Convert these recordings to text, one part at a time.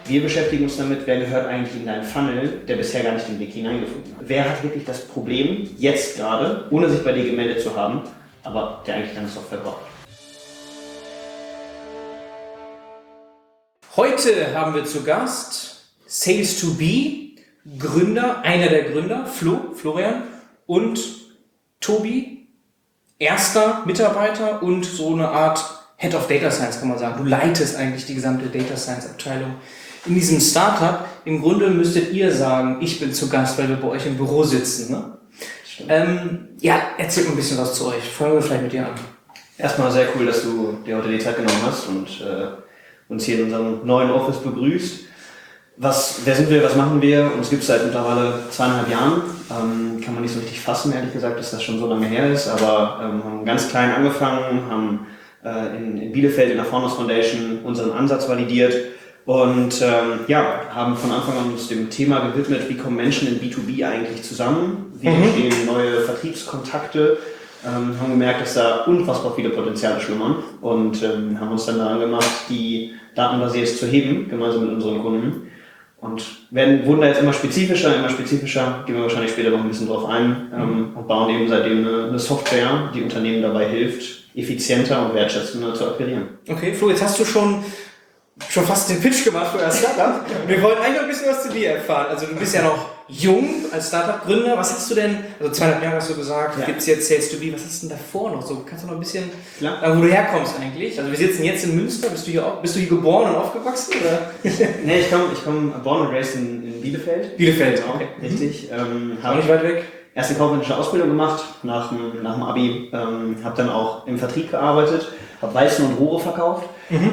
Wir beschäftigen uns damit, wer gehört eigentlich in deinen Funnel, der bisher gar nicht den Weg hineingefunden hat. Wer hat wirklich das Problem, jetzt gerade, ohne sich bei dir gemeldet zu haben, aber der eigentlich deine Software braucht. Heute haben wir zu Gast Sales2B, Gründer, einer der Gründer, Florian und Tobi, erster Mitarbeiter und so eine Art Head of Data Science, kann man sagen. Du leitest eigentlich die gesamte Data Science Abteilung in diesem Startup. Im Grunde müsstet ihr sagen, ich bin zu Gast, weil wir bei euch im Büro sitzen. Ne? Erzähl mal ein bisschen was zu euch. Fangen wir vielleicht mit dir an. Erstmal sehr cool, dass du dir heute die Zeit genommen hast und uns hier in unserem neuen Office begrüßt. Wer sind wir, was machen wir? Uns gibt es seit mittlerweile 2,5 Jahren. Kann man nicht so richtig fassen, ehrlich gesagt, dass das schon so lange her ist, aber haben ganz klein angefangen, haben in Bielefeld in der Founders Foundation unseren Ansatz validiert und haben von Anfang an uns dem Thema gewidmet, wie kommen Menschen in B2B eigentlich zusammen, wie entstehen neue Vertriebskontakte. Haben gemerkt, dass da unfassbar viele Potenziale schlummern und haben uns dann daran gemacht, die datenbasiert zu heben, gemeinsam mit unseren Kunden. Und wurden da jetzt immer spezifischer, gehen wir wahrscheinlich später noch ein bisschen drauf ein und bauen eben seitdem eine Software, die Unternehmen dabei hilft, effizienter und wertschätzender zu akquirieren. Okay, Flo, jetzt hast du schon fast den Pitch gemacht für das Startup. Wir wollen eigentlich noch ein bisschen was zu dir erfahren. Also du bist ja noch jung als Startup-Gründer. Was hast du denn, also 2,5 Jahre hast du gesagt, gibt es jetzt Sales2B, was hast du denn davor noch so? Kannst du noch ein bisschen, wo du herkommst eigentlich? Also wir sitzen jetzt in Münster, bist du hier geboren und aufgewachsen? Oder? Nee, ich komm born and raised in Bielefeld. Bielefeld, genau, okay. Richtig. Auch nicht weit weg. Erste kaufmännische Ausbildung gemacht, nach dem Abi, habe dann auch im Vertrieb gearbeitet, habe Weißen und Rohre verkauft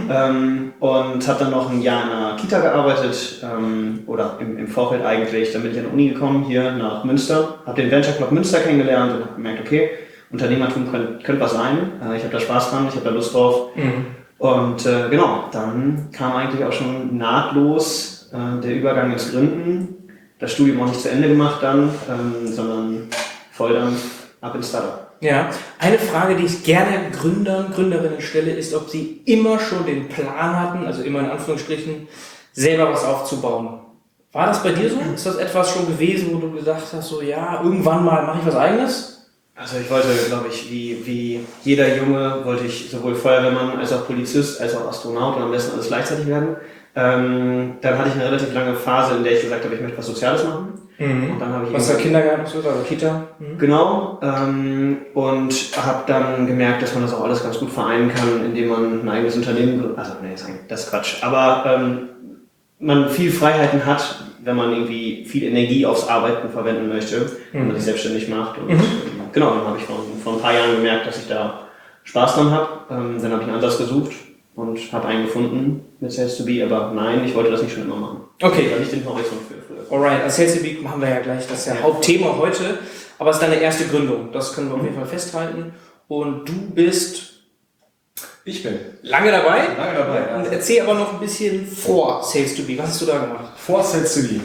und habe dann noch ein Jahr in einer Kita gearbeitet oder im Vorfeld eigentlich. Dann bin ich an die Uni gekommen, hier nach Münster, habe den Venture Club Münster kennengelernt und habe gemerkt, okay, Unternehmertum könnte was sein, ich habe da Spaß dran, ich habe da Lust drauf. Und dann kam eigentlich auch schon nahtlos der Übergang ins Gründen. Das Studium auch nicht zu Ende gemacht dann, sondern Volldampf ab ins Startup. Ja, eine Frage, die ich gerne Gründerinnen stelle, ist, ob sie immer schon den Plan hatten, also immer in Anführungsstrichen, selber was aufzubauen. War das bei dir so? Ist das etwas schon gewesen, wo du gesagt hast, so ja, irgendwann mal mache ich was Eigenes? Also ich wollte, glaube ich, wie jeder Junge, wollte ich sowohl Feuerwehrmann als auch Polizist als auch Astronaut und am besten alles gleichzeitig werden. Dann hatte ich eine relativ lange Phase, in der ich gesagt habe, ich möchte was Soziales machen. Und dann habe ich was war Kindergarten oder Kita? Genau. Und habe dann gemerkt, dass man das auch alles ganz gut vereinen kann, indem man ein eigenes Unternehmen gründet. Also nee, das ist Quatsch. Aber man viel Freiheiten hat, wenn man irgendwie viel Energie aufs Arbeiten verwenden möchte, wenn man sich selbstständig macht. Und dann habe ich vor ein paar Jahren gemerkt, dass ich da Spaß dran habe. Dann habe ich einen Ansatz gesucht und habe einen gefunden mit Sales2B, aber nein, ich wollte das nicht schon immer machen. Okay. Weil ich den Horizont für. Alright, also Sales2B machen wir ja gleich, das ist ja Hauptthema heute, aber es ist deine erste Gründung, das können wir auf jeden Fall festhalten. Und du bist... Ich bin lange dabei? Lange dabei, ja. Und erzähl aber noch ein bisschen vor Sales2B, was hast du da gemacht? Vor Sales2B?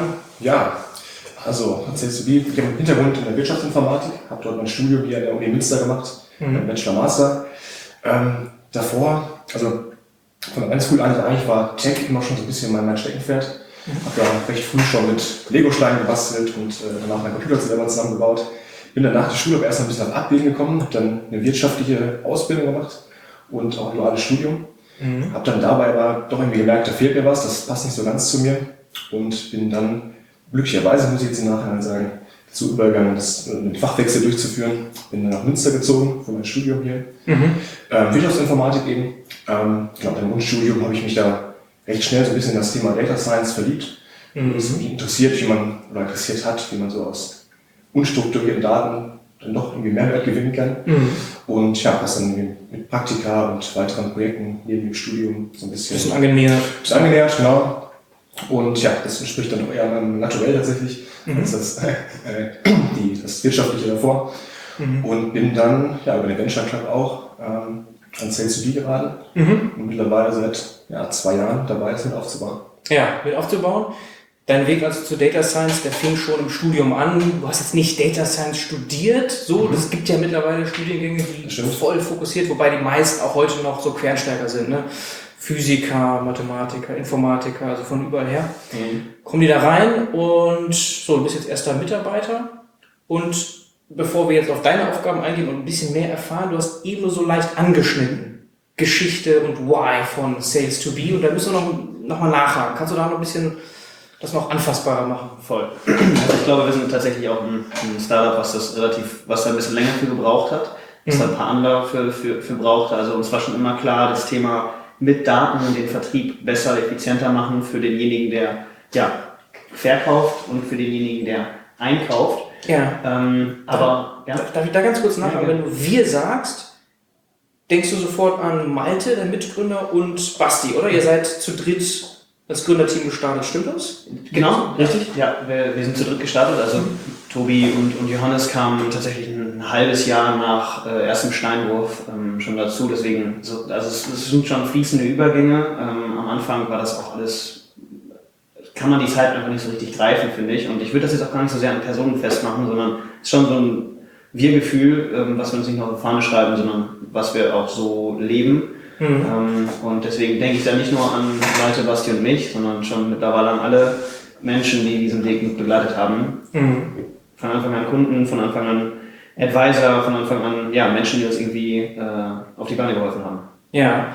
Also Sales2B, ich habe einen Hintergrund in der Wirtschaftsinformatik, habe dort mein Studium hier an der Uni Münster gemacht, Bachelor Master. Davor, also von der ganz cool an, eigentlich war Tech immer schon so ein bisschen mein Steckenpferd. Habe da recht früh schon mit Lego-Steinen gebastelt und danach meinen Computer selber zusammengebaut. Bin dann nach der Schule aber erst ein bisschen auf Abwägen gekommen, habe dann eine wirtschaftliche Ausbildung gemacht und auch ein duales Studium. Habe dann dabei aber doch irgendwie gemerkt, da fehlt mir was, das passt nicht so ganz zu mir und bin dann glücklicherweise, muss ich jetzt im Nachhinein sagen, dazu übergegangen, einen Fachwechsel durchzuführen. Bin dann nach Münster gezogen für mein Studium hier. Wirtschaftsinformatik eben. Im Grundstudium habe ich mich da recht schnell so ein bisschen in das Thema Data Science verliebt. Es mich interessiert hat, wie man so aus unstrukturierten Daten dann doch irgendwie Mehrwert gewinnen kann. Und ja, was dann mit Praktika und weiteren Projekten neben dem Studium so ein bisschen angenähert, genau. Und ja, das entspricht dann doch eher meinem Naturell tatsächlich, als das Wirtschaftliche davor. Und bin dann über den Venture Club auch an Sales2B geraten und mittlerweile seit 2 Jahren dabei, es mit aufzubauen. Ja, mit aufzubauen. Dein Weg also zu Data Science, der fing schon im Studium an. Du hast jetzt nicht Data Science studiert, das gibt ja mittlerweile Studiengänge, die voll fokussiert, wobei die meisten auch heute noch so Quereinsteiger sind. Ne? Physiker, Mathematiker, Informatiker, also von überall her. Kommen die da rein und so, du bist jetzt erster Mitarbeiter. Und bevor wir jetzt auf deine Aufgaben eingehen und ein bisschen mehr erfahren, du hast eben nur so leicht angeschnitten. Geschichte und Why von Sales to Be. Und da müssen wir noch mal nachhaken. Kannst du da noch ein bisschen das noch anfassbarer machen? Voll. Also ich glaube, wir sind tatsächlich auch ein Startup, was da ein bisschen länger für gebraucht hat, was da ein paar andere für brauchte. Also uns war schon immer klar, das Thema mit Daten den Vertrieb besser, effizienter machen für denjenigen, der verkauft und für denjenigen, der einkauft. Ja. Aber ja. Darf ich da ganz kurz nachfragen? Ja, wenn du wir sagst, denkst du sofort an Malte, der Mitgründer, und Basti, oder? Ihr seid zu dritt als Gründerteam gestartet, stimmt das? Genau, richtig. Ja, wir sind zu dritt gestartet. Also Tobi und Johannes kamen tatsächlich ein halbes Jahr nach erstem Steinwurf schon dazu. Deswegen, es sind schon fließende Übergänge. Am Anfang war das auch alles, kann man die Zeit einfach nicht so richtig greifen, finde ich. Und ich würde das jetzt auch gar nicht so sehr an Personen festmachen, sondern es ist schon so ein Wir-Gefühl, was wir uns nicht nur auf die Fahne schreiben, sondern was wir auch so leben. Und deswegen denke ich da nicht nur an Malte, Basti und mich, sondern schon mittlerweile an alle Menschen, die diesen Weg mit begleitet haben. Von Anfang an Kunden, von Anfang an Advisor, von Anfang an Menschen, die uns irgendwie auf die Beine geholfen haben. Ja.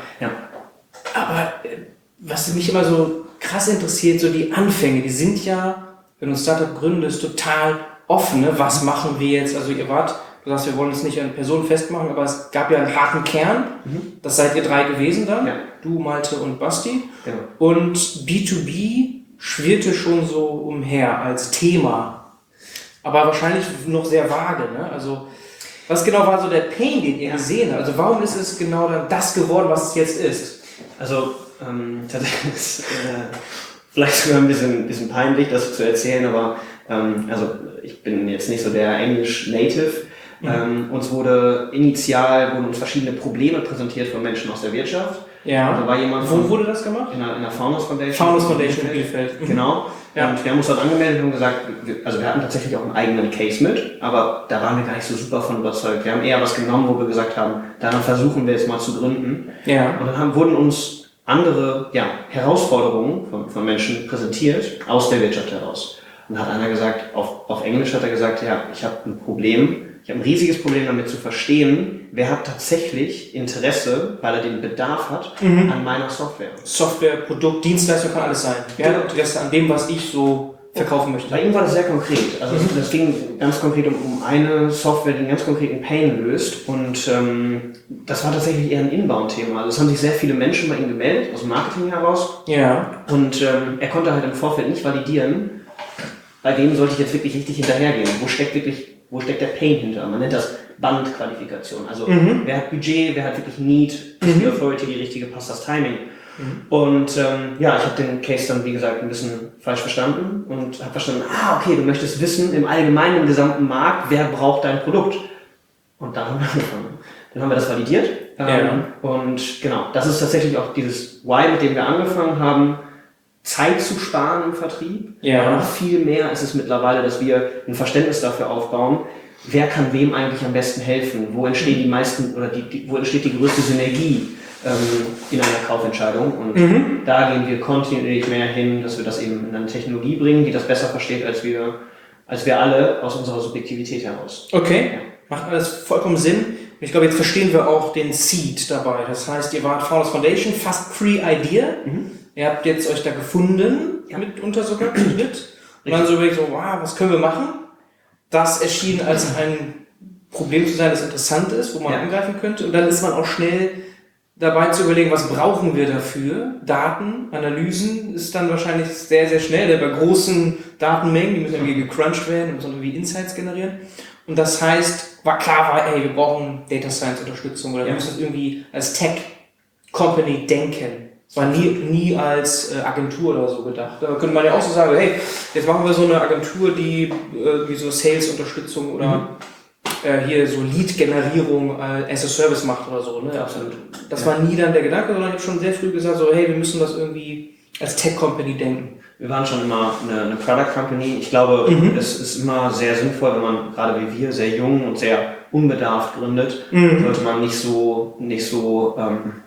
Aber was mich immer so krass interessiert, so die Anfänge, die sind ja, wenn du ein Startup gründest, total offen. Ne? Was machen wir jetzt? Also du sagst, wir wollen es nicht an Personen festmachen, aber es gab ja einen harten Kern. Das seid ihr 3 gewesen dann. Ja. Du, Malte und Basti. Genau. Und B2B schwirrte schon so umher als Thema. Aber wahrscheinlich noch sehr vage. Ne? Also, was genau war so der Pain, den ihr gesehen habt? Also, warum ist es genau dann das geworden, was es jetzt ist? Also, tatsächlich ist vielleicht sogar ein bisschen peinlich, das zu erzählen, aber also ich bin jetzt nicht so der Englisch-Native. Uns wurden uns verschiedene Probleme präsentiert von Menschen aus der Wirtschaft. Ja. Da war jemand Wo wurde das gemacht? In der Founders Foundation. Founders Foundation in Bielefeld. Genau. Ja. Und wir haben uns dort angemeldet und gesagt, wir hatten tatsächlich auch einen eigenen Case mit, aber da waren wir gar nicht so super von überzeugt. Wir haben eher was genommen, wo wir gesagt haben, daran versuchen wir jetzt mal zu gründen. Ja. Und dann wurden uns andere Herausforderungen von Menschen präsentiert, aus der Wirtschaft heraus. Und hat einer gesagt, auf Englisch hat er gesagt, ich habe ein Problem. Ich habe ein riesiges Problem damit zu verstehen, wer hat tatsächlich Interesse, weil er den Bedarf hat, an meiner Software. Software, Produkt, Dienstleistung kann alles sein. Wer hat Interesse an dem, was ich so verkaufen möchte? Bei ihm war das sehr konkret. Also das ging ganz konkret um eine Software, die einen ganz konkreten Pain löst. Und das war tatsächlich eher ein Inbound-Thema. Also es haben sich sehr viele Menschen bei ihm gemeldet, aus dem Marketing heraus. Ja. Und er konnte halt im Vorfeld nicht validieren, bei wem sollte ich jetzt wirklich richtig hinterhergehen? Wo steckt der Pain hinter? Man nennt das Bandqualifikation. Also wer hat Budget, wer hat wirklich Need, ist die Authority die richtige, passt das Timing? Und ich habe den Case dann, wie gesagt, ein bisschen falsch verstanden und habe verstanden, okay, du möchtest wissen, im allgemeinen, im gesamten Markt, wer braucht dein Produkt? Und da haben wir angefangen. Dann haben wir das validiert. Und genau, das ist tatsächlich auch dieses Why, mit dem wir angefangen haben, Zeit zu sparen im Vertrieb. Ja. Aber noch viel mehr ist es mittlerweile, dass wir ein Verständnis dafür aufbauen, wer kann wem eigentlich am besten helfen, wo entstehen die meisten oder wo entsteht die größte Synergie in einer Kaufentscheidung. Und da gehen wir kontinuierlich mehr hin, dass wir das eben in eine Technologie bringen, die das besser versteht als wir alle aus unserer Subjektivität heraus. Okay, ja. Macht alles vollkommen Sinn. Und ich glaube, jetzt verstehen wir auch den Seed dabei. Das heißt, ihr wart Founders Foundation, fast Pre-Idea. Ihr habt jetzt euch da gefunden, mitunter sogar zu dritt. Und dann so überlegt, was können wir machen? Das erschien als ein Problem zu sein, das interessant ist, wo man angreifen könnte. Und dann ist man auch schnell dabei zu überlegen, was brauchen wir dafür? Daten, Analysen ist dann wahrscheinlich sehr, sehr schnell. Bei großen Datenmengen, die müssen irgendwie gecrunched werden, müssen irgendwie Insights generieren. Und das heißt, wir brauchen Data Science Unterstützung oder wir müssen das irgendwie als Tech-Company denken. Es war nie als Agentur oder so gedacht. Da könnte man ja auch so sagen, hey, jetzt machen wir so eine Agentur, die so Sales-Unterstützung oder hier so Lead-Generierung as a Service macht oder so. Ne? Absolut. Das war nie dann der Gedanke, sondern ich habe schon sehr früh gesagt, so hey, wir müssen das irgendwie als Tech-Company denken. Wir waren schon immer eine Product Company. Ich glaube, es ist immer sehr sinnvoll, wenn man, gerade wie wir, sehr jung und sehr unbedarft gründet, sollte man nicht so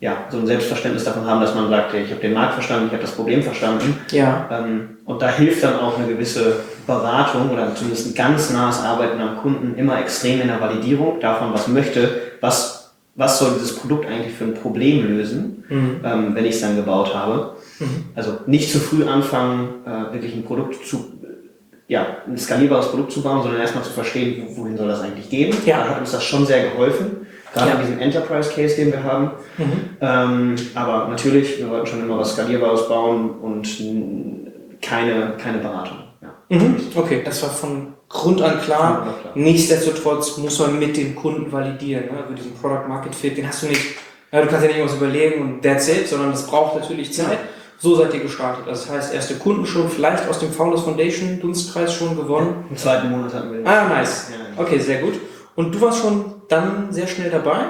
so ein Selbstverständnis davon haben, dass man sagt, ich habe den Markt verstanden, ich habe das Problem verstanden. Ja. Und da hilft dann auch eine gewisse Beratung oder zumindest ein ganz nahes Arbeiten am Kunden immer extrem in der Validierung davon, was soll dieses Produkt eigentlich für ein Problem lösen, wenn ich es dann gebaut habe. Also nicht zu früh anfangen, wirklich ein skalierbares Produkt zu bauen, sondern erstmal zu verstehen, wohin soll das eigentlich gehen. Ja. Da hat uns das schon sehr geholfen, gerade in diesem Enterprise-Case, den wir haben. Aber natürlich, wir wollten schon immer was Skalierbares bauen und keine Beratung. Ja. Okay, das war von Grund an klar. Nichtsdestotrotz muss man mit dem Kunden validieren. Ne? Also diesen Product Market Fit, den hast du nicht, du kannst ja nicht irgendwas überlegen und that's it, sondern das braucht natürlich Zeit. So seid ihr gestartet. Das heißt, erste Kunden schon, vielleicht aus dem Founders Foundation Dunstkreis schon gewonnen. Im zweiten Monat hatten wir den. Ah, nice. Okay, sehr gut. Und du warst schon dann sehr schnell dabei?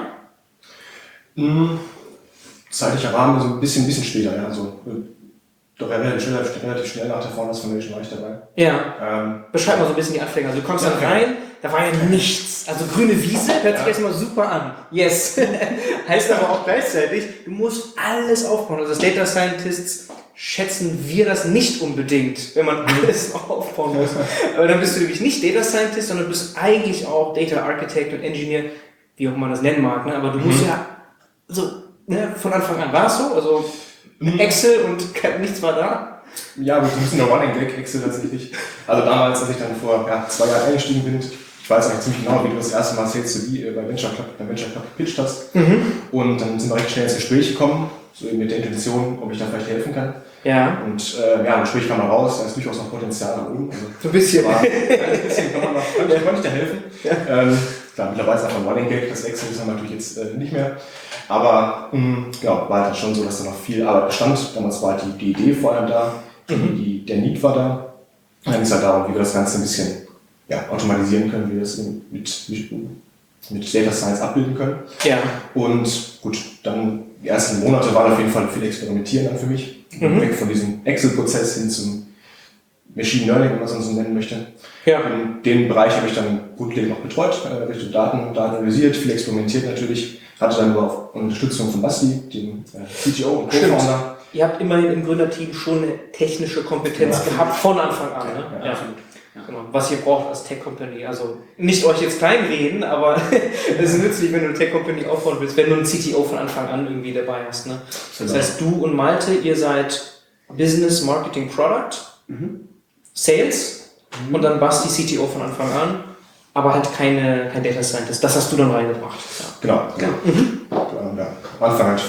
Zeitlicher Rahmen so ein bisschen später, ja. Also, doch relativ schnell nach der Founders Foundation war ich dabei. Ja. Beschreib mal so ein bisschen die Anfänge. Also du kommst dann rein, da war ja nichts. Also grüne Wiese hört sich erstmal super an. Yes. Heißt aber auch gleichzeitig, du musst alles aufbauen. Also als Data Scientists schätzen wir das nicht unbedingt, wenn man alles aufbauen muss. Aber dann bist du nämlich nicht Data Scientist, sondern bist eigentlich auch Data Architect und Engineer, wie auch man das nennen mag. Ne? Aber du musst ja so, von Anfang an war es so, also Excel und nichts war da. Ja, aber so ein bisschen der Running Gag, Excel tatsächlich. Also damals, als ich dann vor 2 Jahren eingestiegen bin, ich weiß eigentlich ziemlich genau, wie du das erste Mal Sales to Be beim Venture Club gepitcht hast. Und dann sind wir recht schnell ins Gespräch gekommen, so mit der Intention, ob ich da vielleicht helfen kann. Ja. Und im Gespräch kam raus, da ist durchaus noch Potenzial nach oben. Also, so ein bisschen. Ein bisschen konnte ich da helfen. Ja. Klar, mittlerweile ist einfach ein Running Gag, das Excel ist dann natürlich jetzt nicht mehr. Aber war halt schon so, dass da noch viel Arbeit bestand. Damals war halt die Idee vor allem da, der Need war da. Dann ging es halt darum, wie wir das Ganze ein bisschen automatisieren können, wie wir das mit Data Science abbilden können. Ja. Und gut, dann die ersten Monate waren auf jeden Fall viel Experimentieren dann für mich. Weg von diesem Excel-Prozess hin zum Machine Learning, wenn man es so nennen möchte. Ja. In den Bereich habe ich dann grundlegend noch betreut, Richtung Daten analysiert, viel experimentiert natürlich. Hatte dann nur auf Unterstützung von Basti, dem CTO und Co-Founder. Ihr habt immerhin im Gründerteam schon eine technische Kompetenz gehabt von Anfang an. Ne? Ja, absolut. Genau. Was ihr braucht als Tech-Company. Also nicht euch jetzt kleinreden, aber es ist nützlich, wenn du eine Tech-Company aufbauen willst, wenn du einen CTO von Anfang an irgendwie dabei hast. Ne? Das heißt, du und Malte, ihr seid Business, Marketing, Product, Sales und dann Basti, CTO von Anfang an, aber halt kein Data Scientist. Das hast du dann reingebracht. Ja. Genau. Am Anfang halt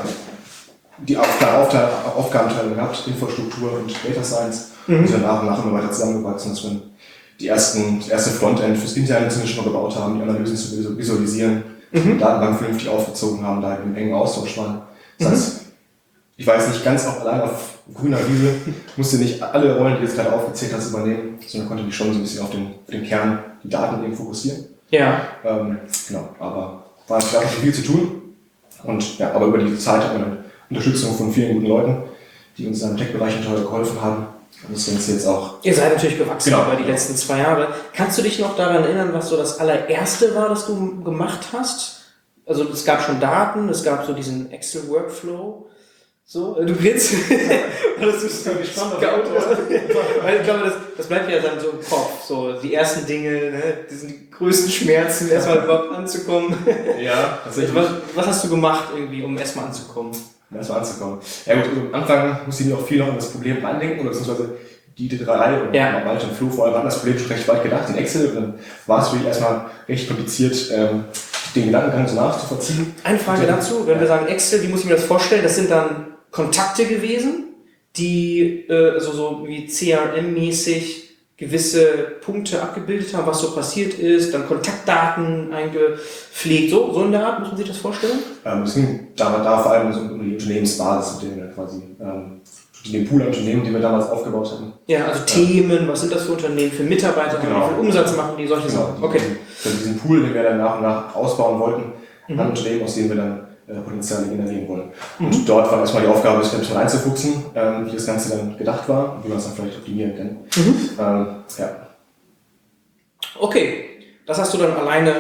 die Aufgabenteilung gehabt, Infrastruktur und Data Science. Und dann nach und nach immer weiter zusammengewachsen, dass wir das erste Frontend fürs Interne zumindest schon mal gebaut haben, die Analysen zu visualisieren, die Datenbank vernünftig aufgezogen haben, da im engen Austausch waren. Das heißt, ich war jetzt nicht ganz auch allein auf grüner Wiese, musste nicht alle Rollen, die du jetzt gerade aufgezählt hast, übernehmen, sondern konnte mich schon so ein bisschen auf den Kern, die Daten eben fokussieren. Ja. Genau, aber war nicht viel zu tun. Und aber über die Zeit hat man dann Unterstützung von vielen guten Leuten, die uns im Tech-Bereich geholfen haben. Das ist jetzt auch. Ihr seid natürlich gewachsen über die letzten 2 Jahre. Kannst du dich noch daran erinnern, was so das allererste war, das du gemacht hast? Also es gab schon Daten, es gab so diesen Excel-Workflow. So, du grinst. Das ist so gespannt. Weil ich glaube, das bleibt ja dann so im Kopf. So die ersten Dinge, ne? Die sind die größten Schmerzen, erstmal überhaupt anzukommen. Ja, tatsächlich. Was hast du gemacht irgendwie, um erstmal anzukommen? Erstmal anzukommen. Ja gut, am Anfang musste ich auch viel noch an das Problem andenken, oder beziehungsweise die drei und Malte und Flo vor allem an das Problem schon recht weit gedacht in Excel. Und dann war es wirklich erstmal recht kompliziert, den Gedankengang so nachzuvollziehen. Eine Frage dazu, wenn wir sagen Excel, wie muss ich mir das vorstellen? Das sind dann Kontakte gewesen, die so wie CRM-mäßig gewisse Punkte abgebildet haben, was so passiert ist, dann Kontaktdaten eingepflegt, so in der Art, muss man sich das vorstellen? Es ging da vor allem um die Unternehmensbasis, mit denen wir quasi den Pool an Unternehmen, die wir damals aufgebaut hatten. Ja, also Themen, was sind das für Unternehmen, für Mitarbeiter, wie viel Umsatz machen die, solche Sachen. Okay. Für diesen Pool, den wir dann nach und nach ausbauen wollten, an Unternehmen, aus denen wir dann Potenziale generieren wollen. Und dort war erstmal die Aufgabe, sich ein bisschen reinzufuchsen, wie das Ganze dann gedacht war und wie man es dann vielleicht optimieren kann. Okay, das hast du dann alleine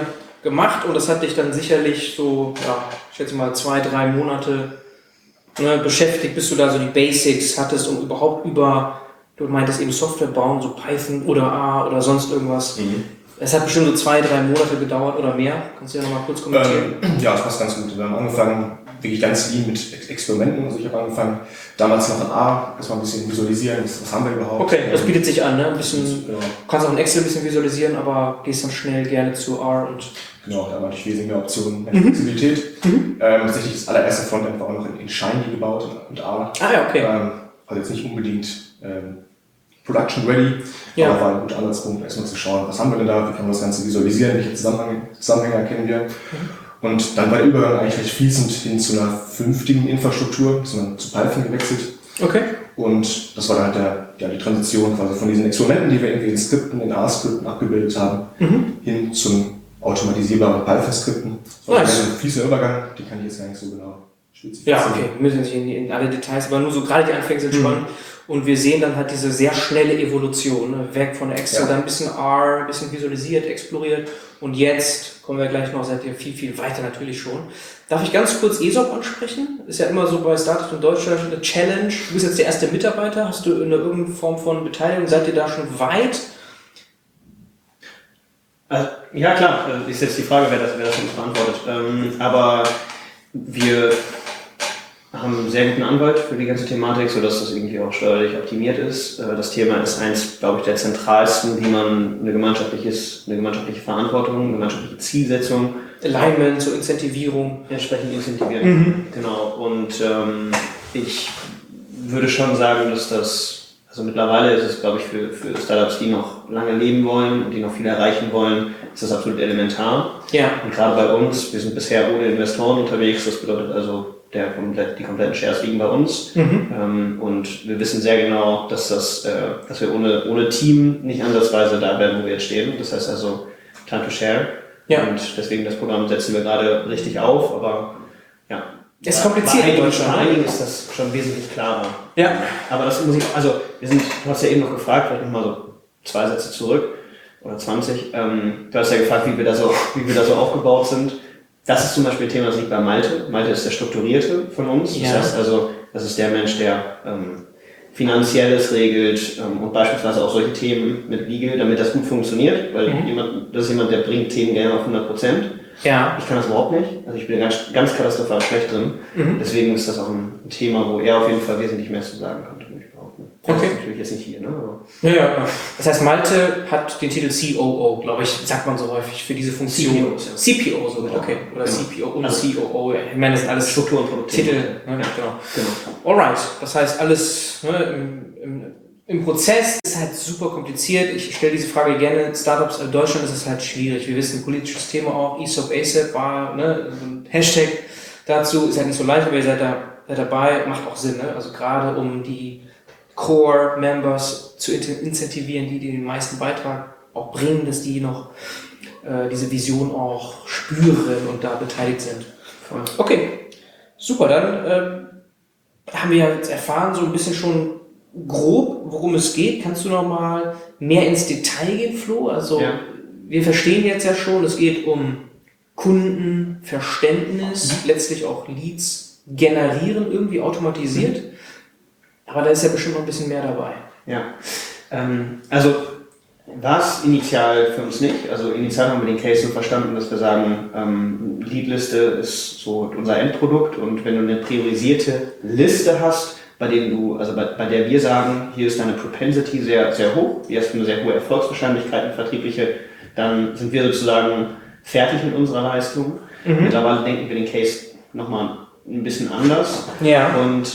gemacht und das hat dich dann sicherlich so, ja, ich schätze mal 2-3 Monate beschäftigt, bis du da so die Basics hattest und überhaupt du meintest eben Software bauen, so Python oder A oder sonst irgendwas. Es hat bestimmt so 2-3 Monate gedauert oder mehr. Kannst du ja nochmal kurz kommentieren? Ja, das passt ganz gut. Wir haben angefangen, wirklich ganz lean mit Experimenten. Also ich habe angefangen, damals noch in A, erstmal ein bisschen visualisieren, was haben wir überhaupt. Okay, das bietet sich an, ne? Ein bisschen, genau. Du kannst auch in Excel ein bisschen visualisieren, aber gehst dann schnell gerne zu R und... Genau, da waren wesentlich mehr Optionen, mehr Flexibilität. Tatsächlich das allererste Frontend war auch noch in Shiny gebaut und A. Ah ja, okay. Also jetzt nicht unbedingt Production ready, aber war ein guter Ansatzpunkt, erstmal zu schauen, was haben wir denn da, wie kann man das Ganze visualisieren, welche Zusammenhänge erkennen wir. Und dann war der Übergang eigentlich recht fließend hin zu einer vernünftigen Infrastruktur, sondern zu Python gewechselt. Okay. Und das war dann halt die Transition quasi von diesen Experimenten, die wir irgendwie in Skripten, in A-Skripten abgebildet haben, hin zum automatisierbaren Python-Skripten. Das war ein fließender Übergang, die kann ich jetzt gar nicht so genau spezifizieren. Ja, okay, wir müssen nicht in alle Details, aber nur so gerade die Anfänge sind spannend. Und wir sehen dann halt diese sehr schnelle Evolution, ne? Weg von Excel, dann ein bisschen R, ein bisschen visualisiert, exploriert und jetzt kommen wir gleich noch, seid ihr viel, viel weiter natürlich schon. Darf ich ganz kurz ESOP ansprechen? Ist ja immer so bei Startups in Deutschland eine Challenge. Du bist jetzt der erste Mitarbeiter, hast du in irgendeiner Form von Beteiligung, seid ihr da schon weit? Ja klar, ist jetzt die Frage, wer das uns beantwortet. Aber wir haben einen sehr guten Anwalt für die ganze Thematik, sodass das irgendwie auch steuerlich optimiert ist. Das Thema ist eins, glaube ich, der zentralsten, wie man eine gemeinschaftliche Verantwortung, eine gemeinschaftliche Zielsetzung, Alignment, zur Incentivierung. Entsprechend incentivieren. Genau. Und ich würde schon sagen, dass also mittlerweile ist es, glaube ich, für Startups, die noch lange leben wollen und die noch viel erreichen wollen, ist das absolut elementar. Ja. Und gerade bei uns, wir sind bisher ohne Investoren unterwegs, das bedeutet also, die kompletten Shares liegen bei uns. Und wir wissen sehr genau, dass wir ohne Team nicht ansatzweise da werden, wo wir jetzt stehen. Das heißt also Time to Share. Ja. Und deswegen das Programm setzen wir gerade richtig auf, aber ja. Es ist kompliziert in Deutschland. Bei einigen ist das schon wesentlich klarer. Ja. Aber das muss ich, also du hast ja eben noch gefragt, vielleicht nochmal so 2 Sätze zurück oder 20. Du hast ja gefragt, wie wir da so aufgebaut sind. Das ist zum Beispiel ein Thema, das liegt bei Malte. Malte ist der Strukturierte von uns. Ja. Das heißt also, das ist der Mensch, der Finanzielles regelt und beispielsweise auch solche Themen mit Legal, damit das gut funktioniert, weil das ist jemand, der bringt Themen gerne auf 100%. Ja. Ich kann das überhaupt nicht. Also ich bin ganz katastrophal schlecht drin. Deswegen ist das auch ein Thema, wo er auf jeden Fall wesentlich mehr zu sagen könnte, würde ich behaupten. Das ist natürlich jetzt nicht hier, ne? Aber Ja. Das heißt, Malte hat den Titel COO, glaube ich, sagt man so häufig für diese Funktion. CPO sogar, okay. Oder genau. CPO und COO. Ich meine, das sind alles Struktur und Produktivität. Titel. Ne? Genau. Alright. Das heißt, alles im Prozess ist halt super kompliziert. Ich stelle diese Frage gerne. Startups in Deutschland ist es halt schwierig. Wir wissen, politisches Thema auch. ESOP, ASAP war so ein Hashtag dazu. Ist halt nicht so leicht, aber ihr seid dabei. Macht auch Sinn. Ne? Also gerade um die Core-Members zu incentivieren, die den meisten Beitrag auch bringen, dass die noch diese Vision auch spüren und da beteiligt sind. Okay, super. Dann haben wir ja jetzt erfahren, so ein bisschen schon grob, worum es geht. Kannst du noch mal mehr ins Detail gehen, Flo? Also wir verstehen jetzt ja schon, es geht um Kundenverständnis, letztlich auch Leads generieren, irgendwie automatisiert. Aber da ist ja bestimmt noch ein bisschen mehr dabei. Ja, also war es initial für uns nicht. Also initial haben wir den Case so verstanden, dass wir sagen, Leadliste ist so unser Endprodukt und wenn du eine priorisierte Liste hast, bei der wir sagen, hier ist deine Propensity sehr, sehr hoch, hier hast du eine sehr hohe Erfolgswahrscheinlichkeit, eine vertriebliche, dann sind wir sozusagen fertig mit unserer Leistung. Mittlerweile denken wir den Case nochmal ein bisschen anders. Ja. Und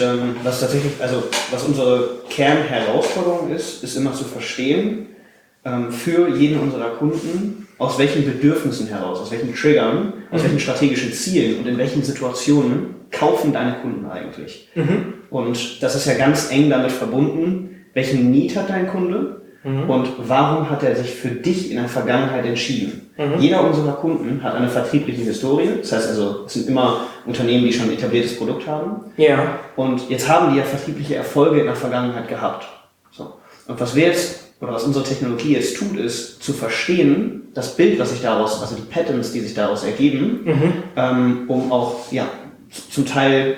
was unsere Kernherausforderung ist immer zu verstehen, für jeden unserer Kunden, aus welchen Bedürfnissen heraus, aus welchen Triggern, aus welchen strategischen Zielen und in welchen Situationen kaufen deine Kunden eigentlich. Und das ist ja ganz eng damit verbunden, welchen Need hat dein Kunde und warum hat er sich für dich in der Vergangenheit entschieden. Jeder unserer Kunden hat eine vertriebliche Historie, das heißt also, es sind immer Unternehmen, die schon ein etabliertes Produkt haben. Ja. Und jetzt haben die ja vertriebliche Erfolge in der Vergangenheit gehabt. So. Und was wir jetzt oder was unsere Technologie jetzt tut, ist zu verstehen, das Bild, was sich daraus, also die Patterns, die sich daraus ergeben, um auch, ja, zum Teil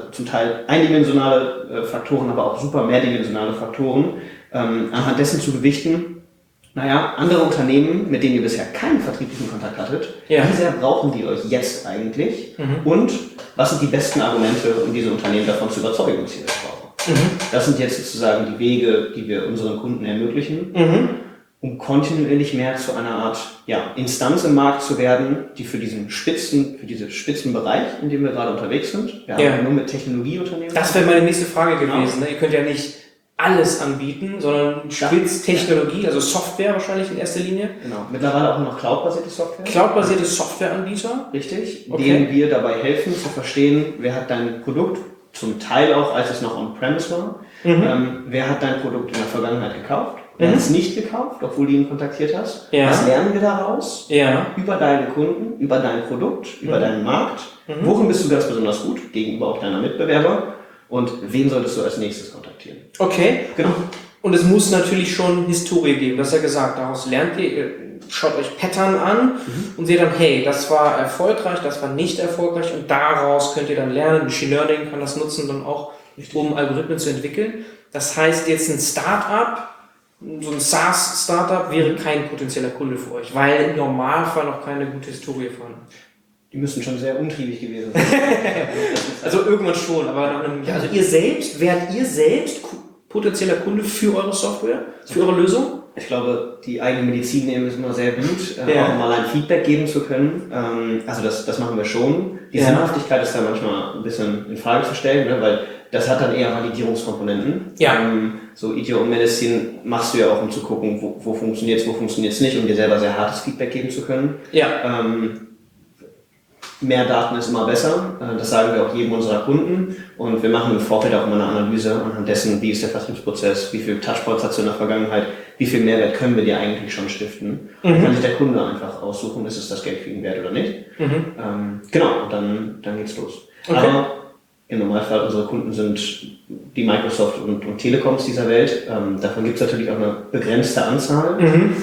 eindimensionale Faktoren, aber auch super mehrdimensionale Faktoren, anhand dessen zu gewichten, andere Unternehmen, mit denen ihr bisher keinen vertrieblichen Kontakt hattet, wie sehr brauchen die euch jetzt eigentlich? Und was sind die besten Argumente, um diese Unternehmen davon zu überzeugen, dass sie euch brauchen? Das sind jetzt sozusagen die Wege, die wir unseren Kunden ermöglichen, um kontinuierlich mehr zu einer Art Instanz im Markt zu werden, die für diesen Spitzenbereich, in dem wir gerade unterwegs sind, nur mit Technologieunternehmen. Das wäre meine nächste Frage gewesen. Ne? Ihr könnt ja nicht alles anbieten, sondern Spitztechnologie, also Software wahrscheinlich in erster Linie. Genau. Mittlerweile auch noch Cloud-basierte Software. Cloud-basierte Softwareanbieter. Richtig. Okay. Denen wir dabei helfen zu verstehen, wer hat dein Produkt, zum Teil auch, als es noch on-premise war, wer hat dein Produkt in der Vergangenheit gekauft, wer hat es nicht gekauft, obwohl du ihn kontaktiert hast. Was lernen wir daraus? Über deine Kunden, über dein Produkt, über deinen Markt. Worin bist du ganz besonders gut gegenüber auch deiner Mitbewerber? Und wen solltest du als nächstes kontaktieren? Okay. Genau. Und es muss natürlich schon Historie geben. Du hast ja gesagt, daraus lernt ihr schaut euch Pattern an und seht dann, hey, das war erfolgreich, das war nicht erfolgreich und daraus könnt ihr dann lernen. Machine Learning kann das nutzen dann auch, um Algorithmen zu entwickeln. Das heißt, jetzt ein Startup, so ein SaaS-Startup wäre kein potenzieller Kunde für euch, weil im Normalfall noch keine gute Historie vorhanden. Die müssen schon sehr untriebig gewesen sein. Also irgendwann schon, aber nach einem Jahr. Also wärt ihr selbst potenzieller Kunde für eure Software, für eure Lösung? Ich glaube, die eigene Medizin nehmen ist immer sehr gut, auch um mal ein Feedback geben zu können. Also das machen wir schon. Die Sinnhaftigkeit ist da manchmal ein bisschen in Frage zu stellen, ne, weil das hat dann eher Validierungskomponenten. So Idiom-Medizin machst du ja auch, um zu gucken, wo funktioniert es nicht, um dir selber sehr hartes Feedback geben zu können. Mehr Daten ist immer besser, das sagen wir auch jedem unserer Kunden und wir machen im Vorfeld auch immer eine Analyse anhand dessen, wie ist der Vertriebsprozess, wie viele Touchpoints hast du in der Vergangenheit, wie viel Mehrwert können wir dir eigentlich schon stiften. Kann sich der Kunde einfach aussuchen, ist es das Geld für ihn wert oder nicht. Genau, und dann geht's los. Okay. Aber im Normalfall unsere Kunden sind die Microsoft und Telekoms dieser Welt. Davon gibt es natürlich auch eine begrenzte Anzahl.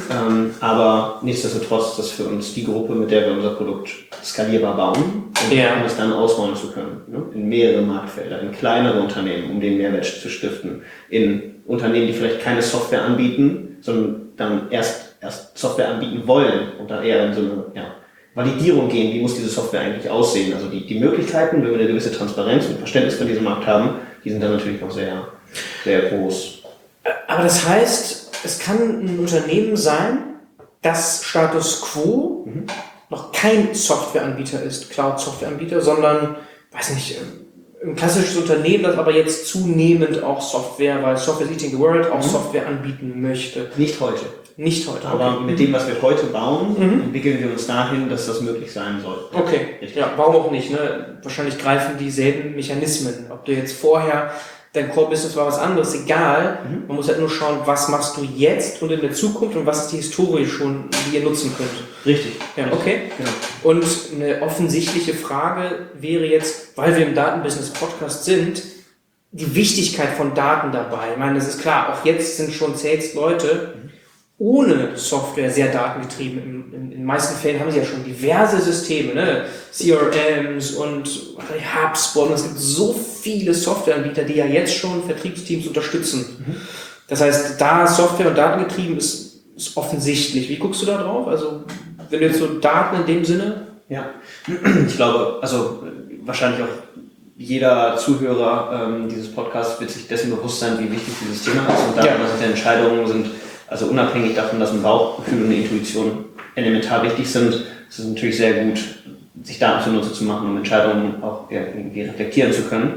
Aber nichtsdestotrotz ist das für uns die Gruppe, mit der wir unser Produkt skalierbar bauen und um es dann ausrollen zu können. Ne? In mehrere Marktfelder, in kleinere Unternehmen, um den Mehrwert zu stiften. In Unternehmen, die vielleicht keine Software anbieten, sondern dann erst Software anbieten wollen und dann eher in so eine Validierung gehen, wie muss diese Software eigentlich aussehen. Also die Möglichkeiten, wenn wir eine gewisse Transparenz und Verständnis von diesem Markt haben, die sind dann natürlich auch sehr, sehr groß. Aber das heißt, es kann ein Unternehmen sein, das Status Quo noch kein Softwareanbieter ist, Cloud-Softwareanbieter, sondern, weiß nicht, ein klassisches Unternehmen, das aber jetzt zunehmend auch Software, weil Software is eating the world, auch Software anbieten möchte. Nicht heute. Nicht heute. Aber mit dem, was wir heute bauen, entwickeln wir uns dahin, dass das möglich sein soll. Okay, warum auch nicht, ne? Wahrscheinlich greifen dieselben Mechanismen. Ob du jetzt vorher, dein Core-Business war was anderes, egal. Man muss halt nur schauen, was machst du jetzt und in der Zukunft und was ist die Historie schon, die ihr nutzen könnt. Richtig. Ja, okay. Genau. Und eine offensichtliche Frage wäre jetzt, weil wir im Datenbusiness-Podcast sind, die Wichtigkeit von Daten dabei. Ich meine, das ist klar, auch jetzt sind schon Sales-Leute ohne Software sehr datengetrieben. In den meisten Fällen haben sie ja schon diverse Systeme, ne? CRMs und HubSpot. Und es gibt so viele Softwareanbieter, die ja jetzt schon Vertriebsteams unterstützen. Das heißt, da Software und datengetrieben ist offensichtlich. Wie guckst du da drauf? Also, wenn du jetzt so Daten in dem Sinne? Ja, ich glaube, also wahrscheinlich auch jeder Zuhörer dieses Podcasts wird sich dessen bewusst sein, wie wichtig dieses Thema ist. Und datenbasierte Entscheidungen sind, also unabhängig davon, dass ein Bauchgefühl und eine Intuition elementar wichtig sind, ist es natürlich sehr gut, sich Daten zunutze zu machen, um Entscheidungen auch irgendwie reflektieren zu können.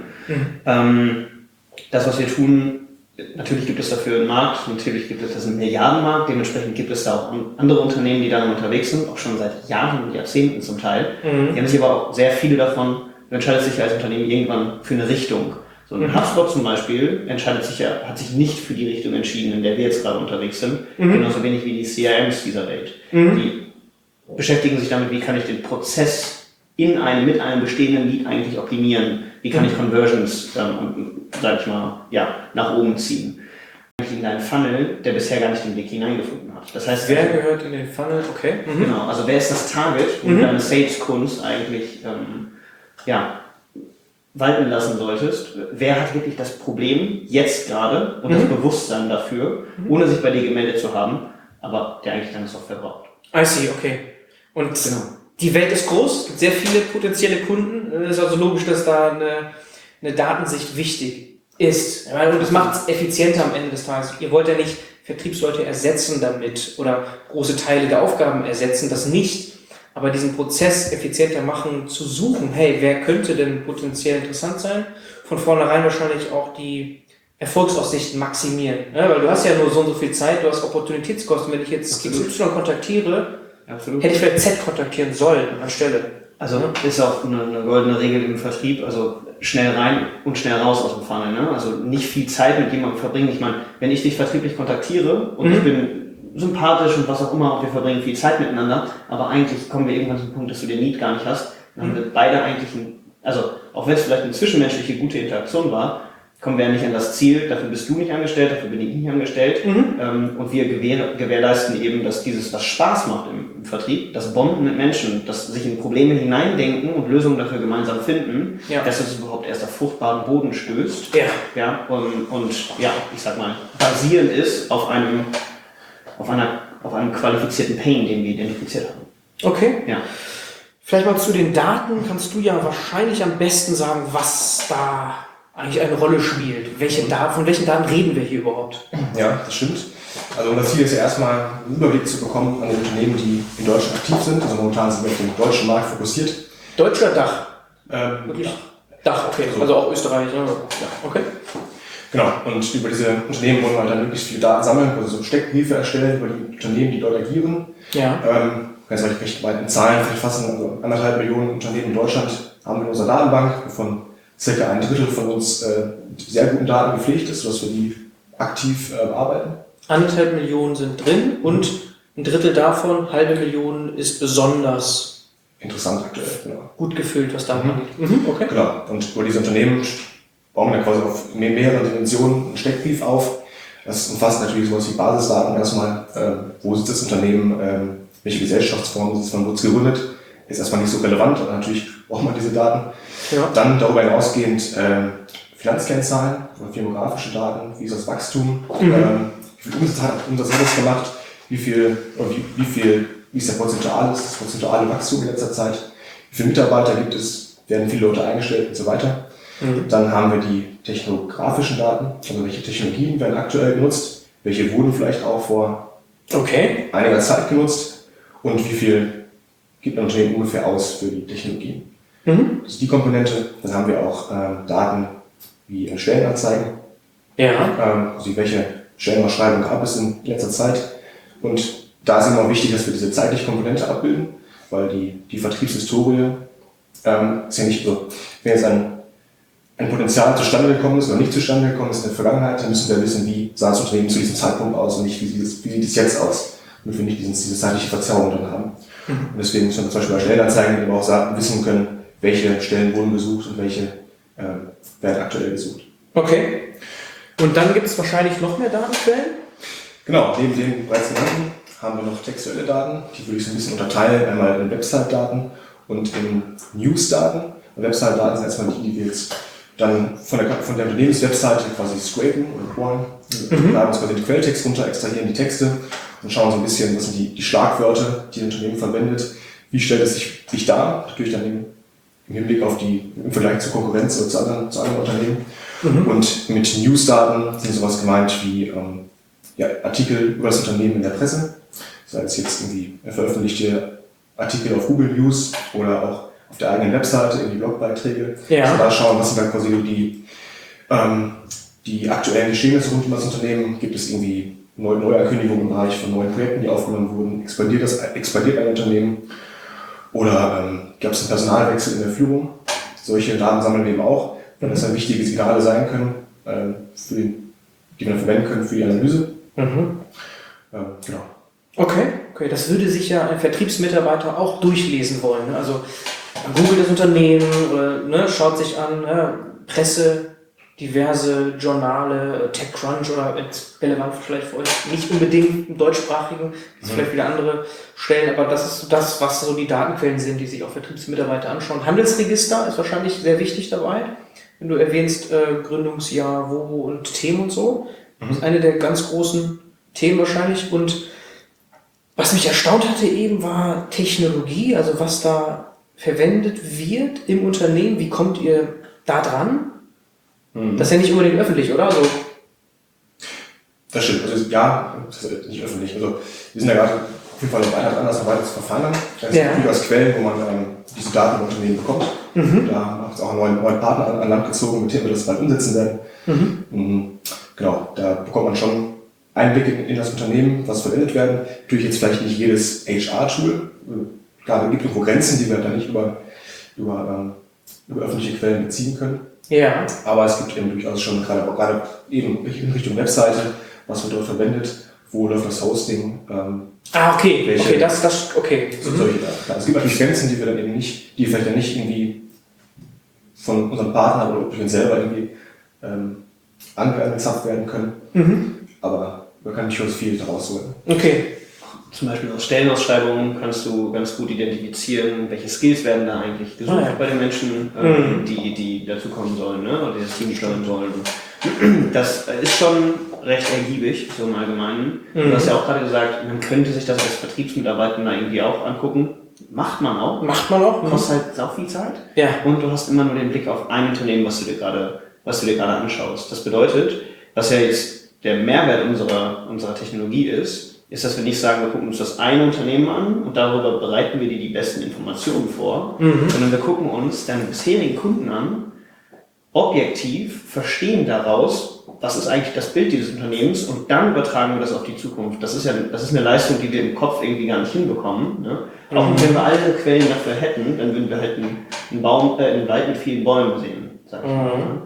Das, was wir tun, natürlich gibt es dafür einen Markt, natürlich gibt es das einen Milliardenmarkt, dementsprechend gibt es da auch andere Unternehmen, die daran unterwegs sind, auch schon seit Jahren und Jahrzehnten zum Teil. Die haben sich aber auch sehr viele davon, du entscheidest dich als Unternehmen irgendwann für eine Richtung. So ein HubSpot zum Beispiel hat sich nicht für die Richtung entschieden, in der wir jetzt gerade unterwegs sind, genauso wenig wie die CRMs dieser Welt. Die beschäftigen sich damit, wie kann ich den Prozess mit einem bestehenden Lead eigentlich optimieren, wie kann ich Conversions, sag ich mal, nach oben ziehen. in deinen Funnel, der bisher gar nicht den Weg hineingefunden hat. Das heißt, wer gehört in den Funnel? Okay. Genau, also wer ist das Target, wo du deine Sales-Kunst eigentlich walten lassen solltest? Wer hat wirklich das Problem jetzt gerade und das Bewusstsein dafür, ohne sich bei dir gemeldet zu haben, aber der eigentlich deine Software braucht? I see, okay. Und die Welt ist groß, es gibt sehr viele potenzielle Kunden. Es ist also logisch, dass da eine Datensicht wichtig ist. Und das macht es effizienter am Ende des Tages. Ihr wollt ja nicht Vertriebsleute ersetzen damit oder große Teile der Aufgaben ersetzen, das nicht. Aber diesen Prozess effizienter machen, zu suchen, hey, wer könnte denn potenziell interessant sein? Von vornherein wahrscheinlich auch die Erfolgsaussichten maximieren. Ja, weil du hast ja nur so und so viel Zeit, du hast Opportunitätskosten. Wenn ich jetzt XY kontaktiere, hätte ich vielleicht Z kontaktieren sollen anstelle. Also ist auch eine goldene Regel im Vertrieb, also schnell rein und schnell raus aus dem Funnel. Ne? Also nicht viel Zeit mit jemandem verbringen. Ich meine, wenn ich dich vertrieblich kontaktiere und ich bin sympathisch und was auch immer und wir verbringen viel Zeit miteinander, aber eigentlich kommen wir irgendwann zum Punkt, dass du den Need gar nicht hast, dann haben wir beide eigentlich, also auch wenn es vielleicht eine zwischenmenschliche gute Interaktion war, kommen wir ja nicht an das Ziel, dafür bist du nicht angestellt, dafür bin ich nicht angestellt. Und wir gewährleisten eben, dass dieses, was Spaß macht im Vertrieb, das Bonden mit Menschen, das sich in Probleme hineindenken und Lösungen dafür gemeinsam finden, dass es überhaupt erst auf fruchtbaren Boden stößt. Und ich sag mal, basierend ist auf einem qualifizierten Pain, den wir identifiziert haben. Okay. Ja. Vielleicht mal zu den Daten, kannst du ja wahrscheinlich am besten sagen, was da eigentlich eine Rolle spielt. Von welchen Daten reden wir hier überhaupt? Ja, das stimmt. Also unser Ziel ist ja erstmal, einen Überblick zu bekommen an den Unternehmen, die in Deutschland aktiv sind. Also momentan sind wir auf den deutschen Markt fokussiert. Deutsch oder Dach? Wirklich? Dach, okay. Also auch Österreich. Ja, okay. Genau, und über diese Unternehmen wollen wir halt dann möglichst viele Daten sammeln, also so Steckbriefe erstellen über die Unternehmen, die dort agieren. Ja. Kann ich recht weit in Zahlen fassen, also 1,5 Millionen Unternehmen in Deutschland haben wir in unserer Datenbank, wovon circa ein Drittel von uns sehr guten Daten gepflegt ist, sodass wir die aktiv bearbeiten. 1,5 Millionen sind drin und ein Drittel davon, 500.000, ist besonders interessant aktuell, genau. Gut gefüllt, was da angeht. Okay. Genau, und über diese Unternehmen bauen wir dann quasi auf mehreren Dimensionen einen Steckbrief auf. Das umfasst natürlich sowas wie Basisdaten erstmal, wo sitzt das Unternehmen, welche Gesellschaftsform ist es, wann wurde es gegründet, ist erstmal nicht so relevant, aber natürlich braucht man diese Daten. Ja. Dann darüber hinausgehend Finanzkennzahlen oder firmografische Daten, wie ist das Wachstum, wie viel Umsatz hat es gemacht, wie ist das prozentuale Wachstum in letzter Zeit, wie viele Mitarbeiter gibt es, werden viele Leute eingestellt und so weiter. Dann haben wir die technografischen Daten, also welche Technologien werden aktuell genutzt, welche wurden vielleicht auch vor einiger Zeit genutzt und wie viel gibt ein Unternehmen ungefähr aus für die Technologien. Das ist die Komponente. Dann haben wir auch Daten wie Stellenanzeigen, also welche Stellenausschreibungen gab es in letzter Zeit. Und da ist immer wichtig, dass wir diese zeitliche Komponente abbilden, weil die Vertriebshistorie ist ja nicht so, wenn jetzt ein Potenzial zustande gekommen ist oder nicht zustande gekommen ist in der Vergangenheit, dann müssen wir wissen, wie sah das Unternehmen zu diesem Zeitpunkt aus und nicht, wie sieht es jetzt aus, damit wir nicht diese zeitliche Verzerrung drin haben. Und deswegen müssen wir zum Beispiel bei Stellenanzeigen eben auch wissen können, welche Stellen wurden gesucht und welche werden aktuell gesucht. Okay. Und dann gibt es wahrscheinlich noch mehr Datenquellen? Genau, neben den bereits genannten haben wir noch textuelle Daten, die würde ich so ein bisschen unterteilen, einmal in Website-Daten und in News-Daten. Website-Daten sind erstmal die wir jetzt dann von der Unternehmenswebseite quasi scrapen oder crawlen. Wir laden uns quasi den Quelltext runter, extrahieren die Texte und schauen so ein bisschen, was sind die Schlagwörter, die ein Unternehmen verwendet, wie stellt es sich dar, natürlich dann im Hinblick auf im Vergleich zur Konkurrenz oder zu anderen Unternehmen. Und mit News-Daten sind sowas gemeint wie Artikel über das Unternehmen in der Presse, sei es jetzt irgendwie veröffentlichte Artikel auf Google News oder auch auf der eigenen Webseite, in die Blogbeiträge. Also da schauen, was sind dann quasi die aktuellen Geschehnisse rund um das Unternehmen. Gibt es irgendwie Neuankündigungen im Bereich von neuen Projekten, die aufgenommen wurden? Expandiert ein Unternehmen? Oder gab es einen Personalwechsel in der Führung? Solche Daten sammeln wir eben auch, weil das dann wichtige Signale sein können, die wir dann verwenden können für die Analyse. Genau. Okay, das würde sich ja ein Vertriebsmitarbeiter auch durchlesen wollen. Ne? Also man googelt das Unternehmen oder schaut sich an, Presse, diverse Journale, TechCrunch oder jetzt relevant vielleicht für euch, nicht unbedingt im deutschsprachigen, gibt es vielleicht wieder andere Stellen, aber das ist so das, was so die Datenquellen sind, die sich auch Vertriebsmitarbeiter anschauen. Handelsregister ist wahrscheinlich sehr wichtig dabei, wenn du erwähnst Gründungsjahr, wo und Themen und so. Das ist eine der ganz großen Themen wahrscheinlich. Und was mich erstaunt hatte eben war Technologie, also was da verwendet wird im Unternehmen. Wie kommt ihr da dran? Das ist ja nicht unbedingt öffentlich, oder? Also das stimmt. Also ja, das ist nicht öffentlich. Also wir sind ja gerade auf jeden Fall noch anders weiter zu Verfahren. Da ist durchaus Quellen, wo man diese Daten im Unternehmen bekommt. Da haben wir jetzt auch einen neuen Partner an Land gezogen, mit dem wir das bald umsetzen werden. Genau, da bekommt man schon Einblicke in das Unternehmen, was verwendet werden. Natürlich jetzt vielleicht nicht jedes HR-Tool. Gerade gibt es irgendwo Grenzen, die wir dann nicht über öffentliche Quellen beziehen können. ja. Aber es gibt eben durchaus schon gerade eben in Richtung Webseite, was wird dort verwendet, wo läuft das Hosting. Okay, okay. Solche da. Es gibt natürlich Grenzen, die wir dann eben nicht, die vielleicht dann nicht irgendwie von unserem Partner oder durch uns selber irgendwie angezapft werden können. Aber man kann durchaus viel daraus holen. Okay. Zum Beispiel aus Stellenausschreibungen kannst du ganz gut identifizieren, welche Skills werden da eigentlich gesucht bei den Menschen, die dazukommen sollen, ne? Oder die das Team steuern sollen. Das ist schon recht ergiebig, so im Allgemeinen. Du hast ja auch gerade gesagt, man könnte sich das als Vertriebsmitarbeiter irgendwie auch angucken. Macht man auch. Kostet halt sau viel Zeit. Ja. Und du hast immer nur den Blick auf ein Unternehmen, was du dir gerade anschaust. Das bedeutet, was ja jetzt der Mehrwert unserer Technologie ist, dass wir nicht sagen, wir gucken uns das eine Unternehmen an und darüber bereiten wir dir die besten Informationen vor, sondern wir gucken uns deine bisherigen Kunden an, objektiv, verstehen daraus, was ist eigentlich das Bild dieses Unternehmens und dann übertragen wir das auf die Zukunft. Das ist eine Leistung, die wir im Kopf irgendwie gar nicht hinbekommen. Ne? Auch wenn wir alle Quellen dafür hätten, dann würden wir halt einen Wald mit vielen Bäumen sehen, sag ich mal. Ne?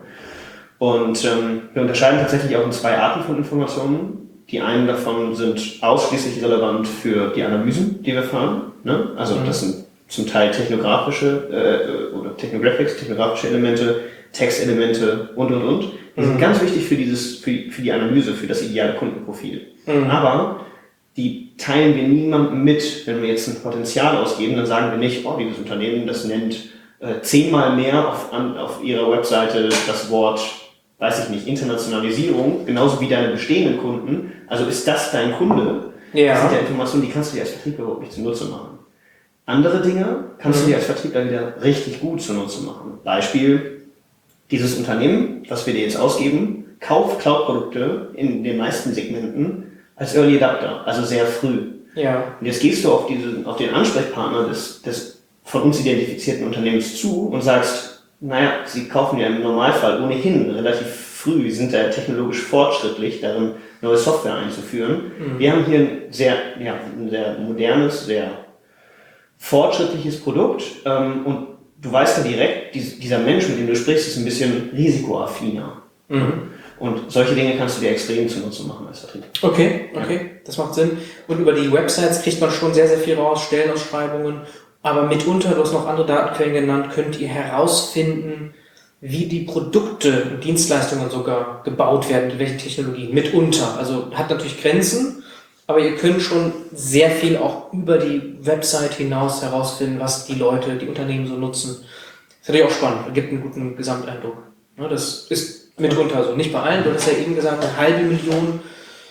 Und wir unterscheiden tatsächlich auch in zwei Arten von Informationen. Die einen davon sind ausschließlich relevant für die Analysen, die wir fahren. Ne? Also das sind zum Teil technografische oder technographische Elemente, Textelemente und. Die sind ganz wichtig für die Analyse, für das ideale Kundenprofil. Aber die teilen wir niemandem mit. Wenn wir jetzt ein Potenzial ausgeben, dann sagen wir nicht, oh, dieses Unternehmen, das nennt 10-mal mehr auf ihrer Webseite das Wort, weiß ich nicht, Internationalisierung, genauso wie deine bestehenden Kunden. Also ist das dein Kunde? Ja. Das sind ja Informationen, die kannst du dir als Vertriebler überhaupt nicht zunutze machen. Andere Dinge kannst du dir als Vertriebler wieder richtig gut zunutze machen. Beispiel, dieses Unternehmen, was wir dir jetzt ausgeben, kauft Cloud-Produkte in den meisten Segmenten als Early Adapter, also sehr früh. Ja. Und jetzt gehst du auf den Ansprechpartner des von uns identifizierten Unternehmens zu und sagst, naja, sie kaufen ja im Normalfall ohnehin relativ früh, sind da technologisch fortschrittlich, darin neue Software einzuführen. Wir haben hier ein sehr modernes, sehr fortschrittliches Produkt und du weißt ja direkt, dieser Mensch, mit dem du sprichst, ist ein bisschen risikoaffiner. Und solche Dinge kannst du dir extrem zunutze machen als Vertrieb. Okay, das macht Sinn. Und über die Websites kriegt man schon sehr, sehr viel raus, Stellenausschreibungen, aber mitunter, du hast noch andere Datenquellen genannt, könnt ihr herausfinden, wie die Produkte und Dienstleistungen sogar gebaut werden, mit welchen Technologien, mitunter. Also hat natürlich Grenzen, aber ihr könnt schon sehr viel auch über die Website hinaus herausfinden, was die Leute, die Unternehmen so nutzen. Das ist natürlich auch spannend, gibt einen guten Gesamteindruck. Das ist mitunter so, nicht bei allen, du hast ja eben gesagt, 500.000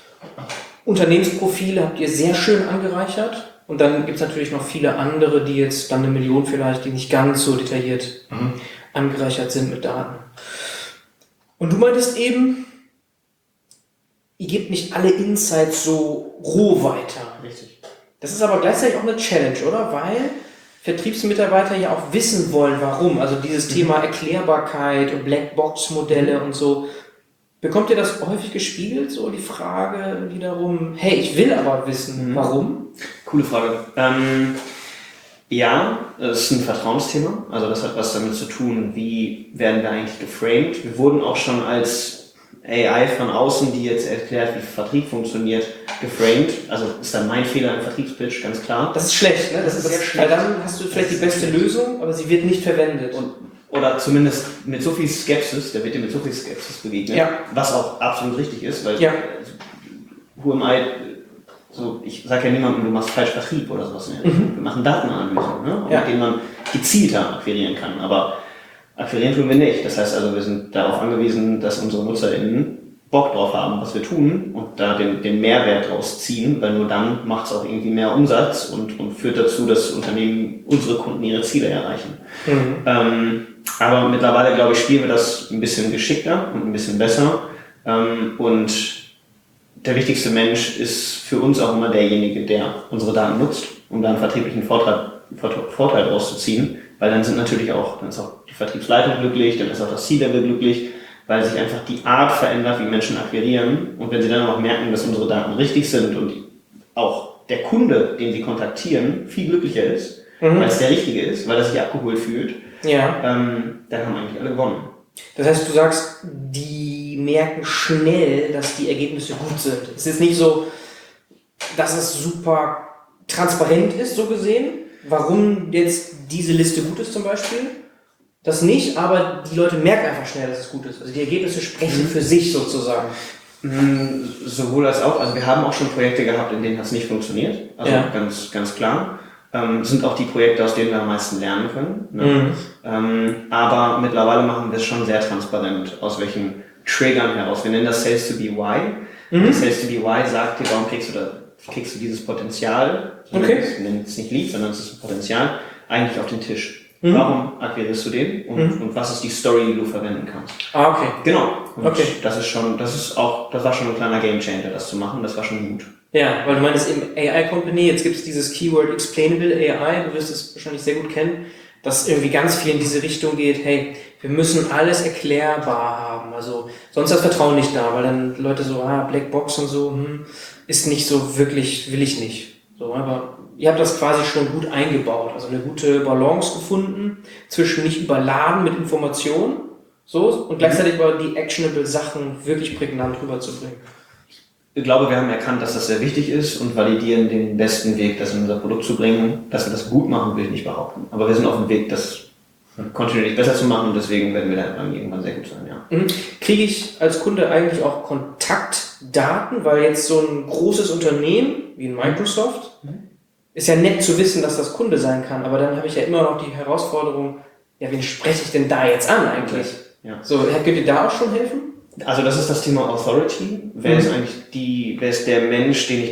Unternehmensprofile habt ihr sehr schön angereichert. Und dann gibt es natürlich noch viele andere, die jetzt dann 1 Million vielleicht, die nicht ganz so detailliert angereichert sind mit Daten. Und du meintest eben, ihr gebt nicht alle Insights so roh weiter. Richtig. Das ist aber gleichzeitig auch eine Challenge, oder? Weil Vertriebsmitarbeiter ja auch wissen wollen, warum. Also dieses Thema Erklärbarkeit und Blackbox-Modelle und so. Bekommt ihr das häufig gespiegelt, so die Frage wiederum, hey, ich will aber wissen, warum? Coole Frage. Ja, das ist ein Vertrauensthema. Also das hat was damit zu tun, wie werden wir eigentlich geframed. Wir wurden auch schon als AI von außen, die jetzt erklärt, wie Vertrieb funktioniert, geframed. Also ist dann mein Fehler im Vertriebspitch, ganz klar. Das ist schlecht, ne? Das ist sehr schlecht. Weil dann hast du vielleicht die beste Lösung, aber sie wird nicht verwendet. Und oder zumindest mit so viel Skepsis, der wird dir mit so viel Skepsis begegnen, was auch absolut richtig ist, weil who am I, so, ich sage ja niemandem, du machst falsch Vertrieb oder sowas. Wir machen Datenanalysen, ne? Mit denen man gezielter akquirieren kann, aber akquirieren tun wir nicht. Das heißt also, wir sind darauf angewiesen, dass unsere NutzerInnen Bock drauf haben, was wir tun und da den Mehrwert draus ziehen, weil nur dann macht es auch irgendwie mehr Umsatz und führt dazu, dass Unternehmen, unsere Kunden ihre Ziele erreichen. Aber mittlerweile, glaube ich, spielen wir das ein bisschen geschickter und ein bisschen besser. Und der wichtigste Mensch ist für uns auch immer derjenige, der unsere Daten nutzt, um da einen vertrieblichen Vorteil daraus zu ziehen, weil dann ist auch die Vertriebsleitung glücklich, dann ist auch das C-Level glücklich, weil sich einfach die Art verändert, wie Menschen akquirieren. Und wenn sie dann auch merken, dass unsere Daten richtig sind und auch der Kunde, den sie kontaktieren, viel glücklicher ist, weil es der Richtige ist, weil er sich abgeholt fühlt, dann haben eigentlich alle gewonnen. Das heißt, du sagst, die merken schnell, dass die Ergebnisse gut sind. Es ist nicht so, dass es super transparent ist, so gesehen, warum jetzt diese Liste gut ist zum Beispiel. Das nicht, aber die Leute merken einfach schnell, dass es gut ist. Also die Ergebnisse sprechen für sich sozusagen. Sowohl als auch. Also wir haben auch schon Projekte gehabt, in denen das nicht funktioniert. Also ganz klar. Sind auch die Projekte, aus denen wir am meisten lernen können. Ne? Aber mittlerweile machen wir es schon sehr transparent, aus welchen Triggern heraus. Wir nennen das Sales to be why. Sales to be why sagt dir, warum kriegst du dieses Potenzial, wir nennen es nicht Lead, sondern es ist ein Potenzial, eigentlich auf den Tisch. Warum akquirierst du den und was ist die Story, die du verwenden kannst? Okay. Genau. Und das war schon ein kleiner Gamechanger, das zu machen, das war schon gut. Ja, weil du meinst eben AI Company, jetzt gibt es dieses Keyword Explainable AI, du wirst es wahrscheinlich sehr gut kennen, das irgendwie ganz viel in diese Richtung geht, hey, wir müssen alles erklärbar haben, also sonst ist das Vertrauen nicht da, weil dann Leute so, Blackbox und so, ist nicht so wirklich, will ich nicht. So, aber ihr habt das quasi schon gut eingebaut, also eine gute Balance gefunden zwischen nicht überladen mit Informationen, so, und gleichzeitig aber die actionable Sachen wirklich prägnant rüberzubringen. Ich glaube, wir haben erkannt, dass das sehr wichtig ist und validieren den besten Weg, das in unser Produkt zu bringen. Dass wir das gut machen, will ich nicht behaupten. Aber wir sind auf dem Weg, das kontinuierlich besser zu machen und deswegen werden wir dann irgendwann sehr gut sein, ja. Kriege ich als Kunde eigentlich auch Kontaktdaten, weil jetzt so ein großes Unternehmen wie Microsoft ist ja nett zu wissen, dass das Kunde sein kann, aber dann habe ich ja immer noch die Herausforderung, ja, wen spreche ich denn da jetzt an eigentlich? Ja. So, könnt ihr da auch schon helfen? Also das ist das Thema Authority. Wer ist der Mensch, dem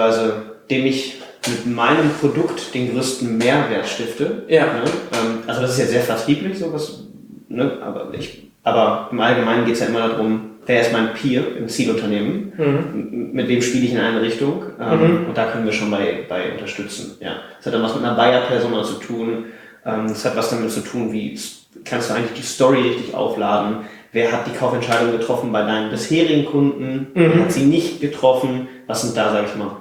ich mit meinem Produkt den größten Mehrwert stifte? Ja. Ne? Also das ist ja sehr vertrieblich, sowas, ne? Aber im Allgemeinen geht es ja immer darum, wer ist mein Peer im Zielunternehmen? Mit wem spiele ich in eine Richtung? Und da können wir schon bei unterstützen. Ja. Das hat dann was mit einer Buyer-Persona zu tun. Das hat was damit zu tun, wie kannst du eigentlich die Story richtig aufladen? Wer hat die Kaufentscheidung getroffen bei deinen bisherigen Kunden? Wer hat sie nicht getroffen? Was sind da, sage ich mal,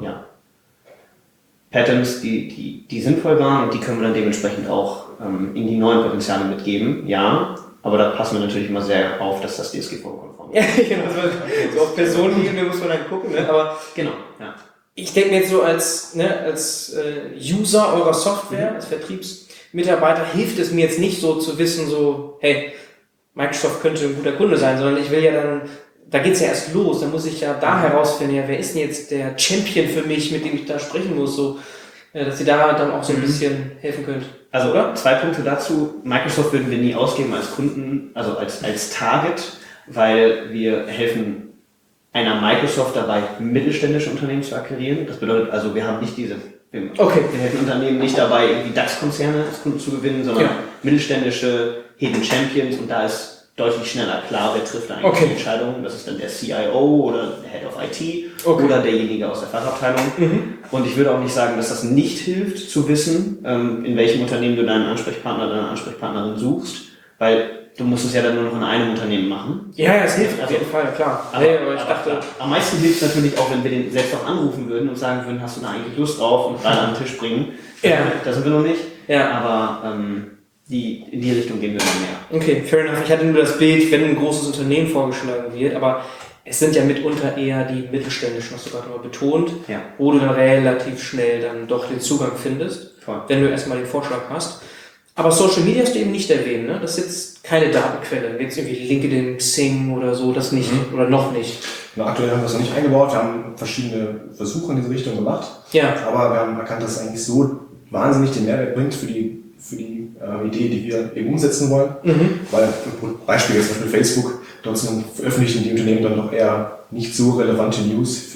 Patterns, die sinnvoll waren und die können wir dann dementsprechend auch in die neuen Potenziale mitgeben. Ja, aber da passen wir natürlich immer sehr auf, dass das DSGVO-konform ist. Ja, genau. So auf Personenebene muss man dann gucken, ne? Aber genau, ja. Ich denke mir jetzt so als User eurer Software, als Vertriebsmitarbeiter, hilft es mir jetzt nicht so zu wissen, so, hey, Microsoft könnte ein guter Kunde sein, sondern ich will ja dann, da geht's ja erst los, da muss ich ja da herausfinden, ja, wer ist denn jetzt der Champion für mich, mit dem ich da sprechen muss, so, dass ihr da dann auch so ein bisschen helfen könnt. Also, 2 Punkte dazu. Microsoft würden wir nie ausgeben als Kunden, also als Target, weil wir helfen einer Microsoft dabei, mittelständische Unternehmen zu akquirieren. Das bedeutet also, wir haben nicht wir helfen Unternehmen nicht dabei, irgendwie DAX-Konzerne als Kunden zu gewinnen, sondern mittelständische Hidden Champions und da ist deutlich schneller klar, wer trifft da eigentlich die Entscheidung. Das ist dann der CIO oder der Head of IT oder derjenige aus der Fachabteilung. Und ich würde auch nicht sagen, dass das nicht hilft, zu wissen, in welchem Unternehmen du deinen Ansprechpartner, deine Ansprechpartnerin suchst, weil du musst es ja dann nur noch in einem Unternehmen machen. Ja, es hilft auf jeden Fall, klar. Aber ich dachte, am meisten hilft es natürlich auch, wenn wir den selbst auch anrufen würden und sagen würden, hast du da eigentlich Lust drauf und gerade an den Tisch bringen. Ja. Da sind wir noch nicht. Ja. Aber in die Richtung gehen wir dann mehr. Okay, fair enough. Ich hatte nur das Bild, wenn ein großes Unternehmen vorgeschlagen wird, aber es sind ja mitunter eher die mittelständischen, hast du gerade mal betont, wo du dann relativ schnell dann doch den Zugang findest, wenn du erstmal den Vorschlag hast. Aber Social Media hast du eben nicht erwähnt, ne? Das ist jetzt keine Datenquelle. Jetzt irgendwie LinkedIn, Xing oder so, das nicht. Oder noch nicht. Na, aktuell haben wir das noch nicht eingebaut. Wir haben verschiedene Versuche in diese Richtung gemacht. Ja. Aber wir haben erkannt, dass es eigentlich so wahnsinnig den Mehrwert bringt für die Idee, die wir eben umsetzen wollen. Weil, Beispiel jetzt zum Beispiel Facebook, dort veröffentlichen die Unternehmen dann doch eher nicht so relevante News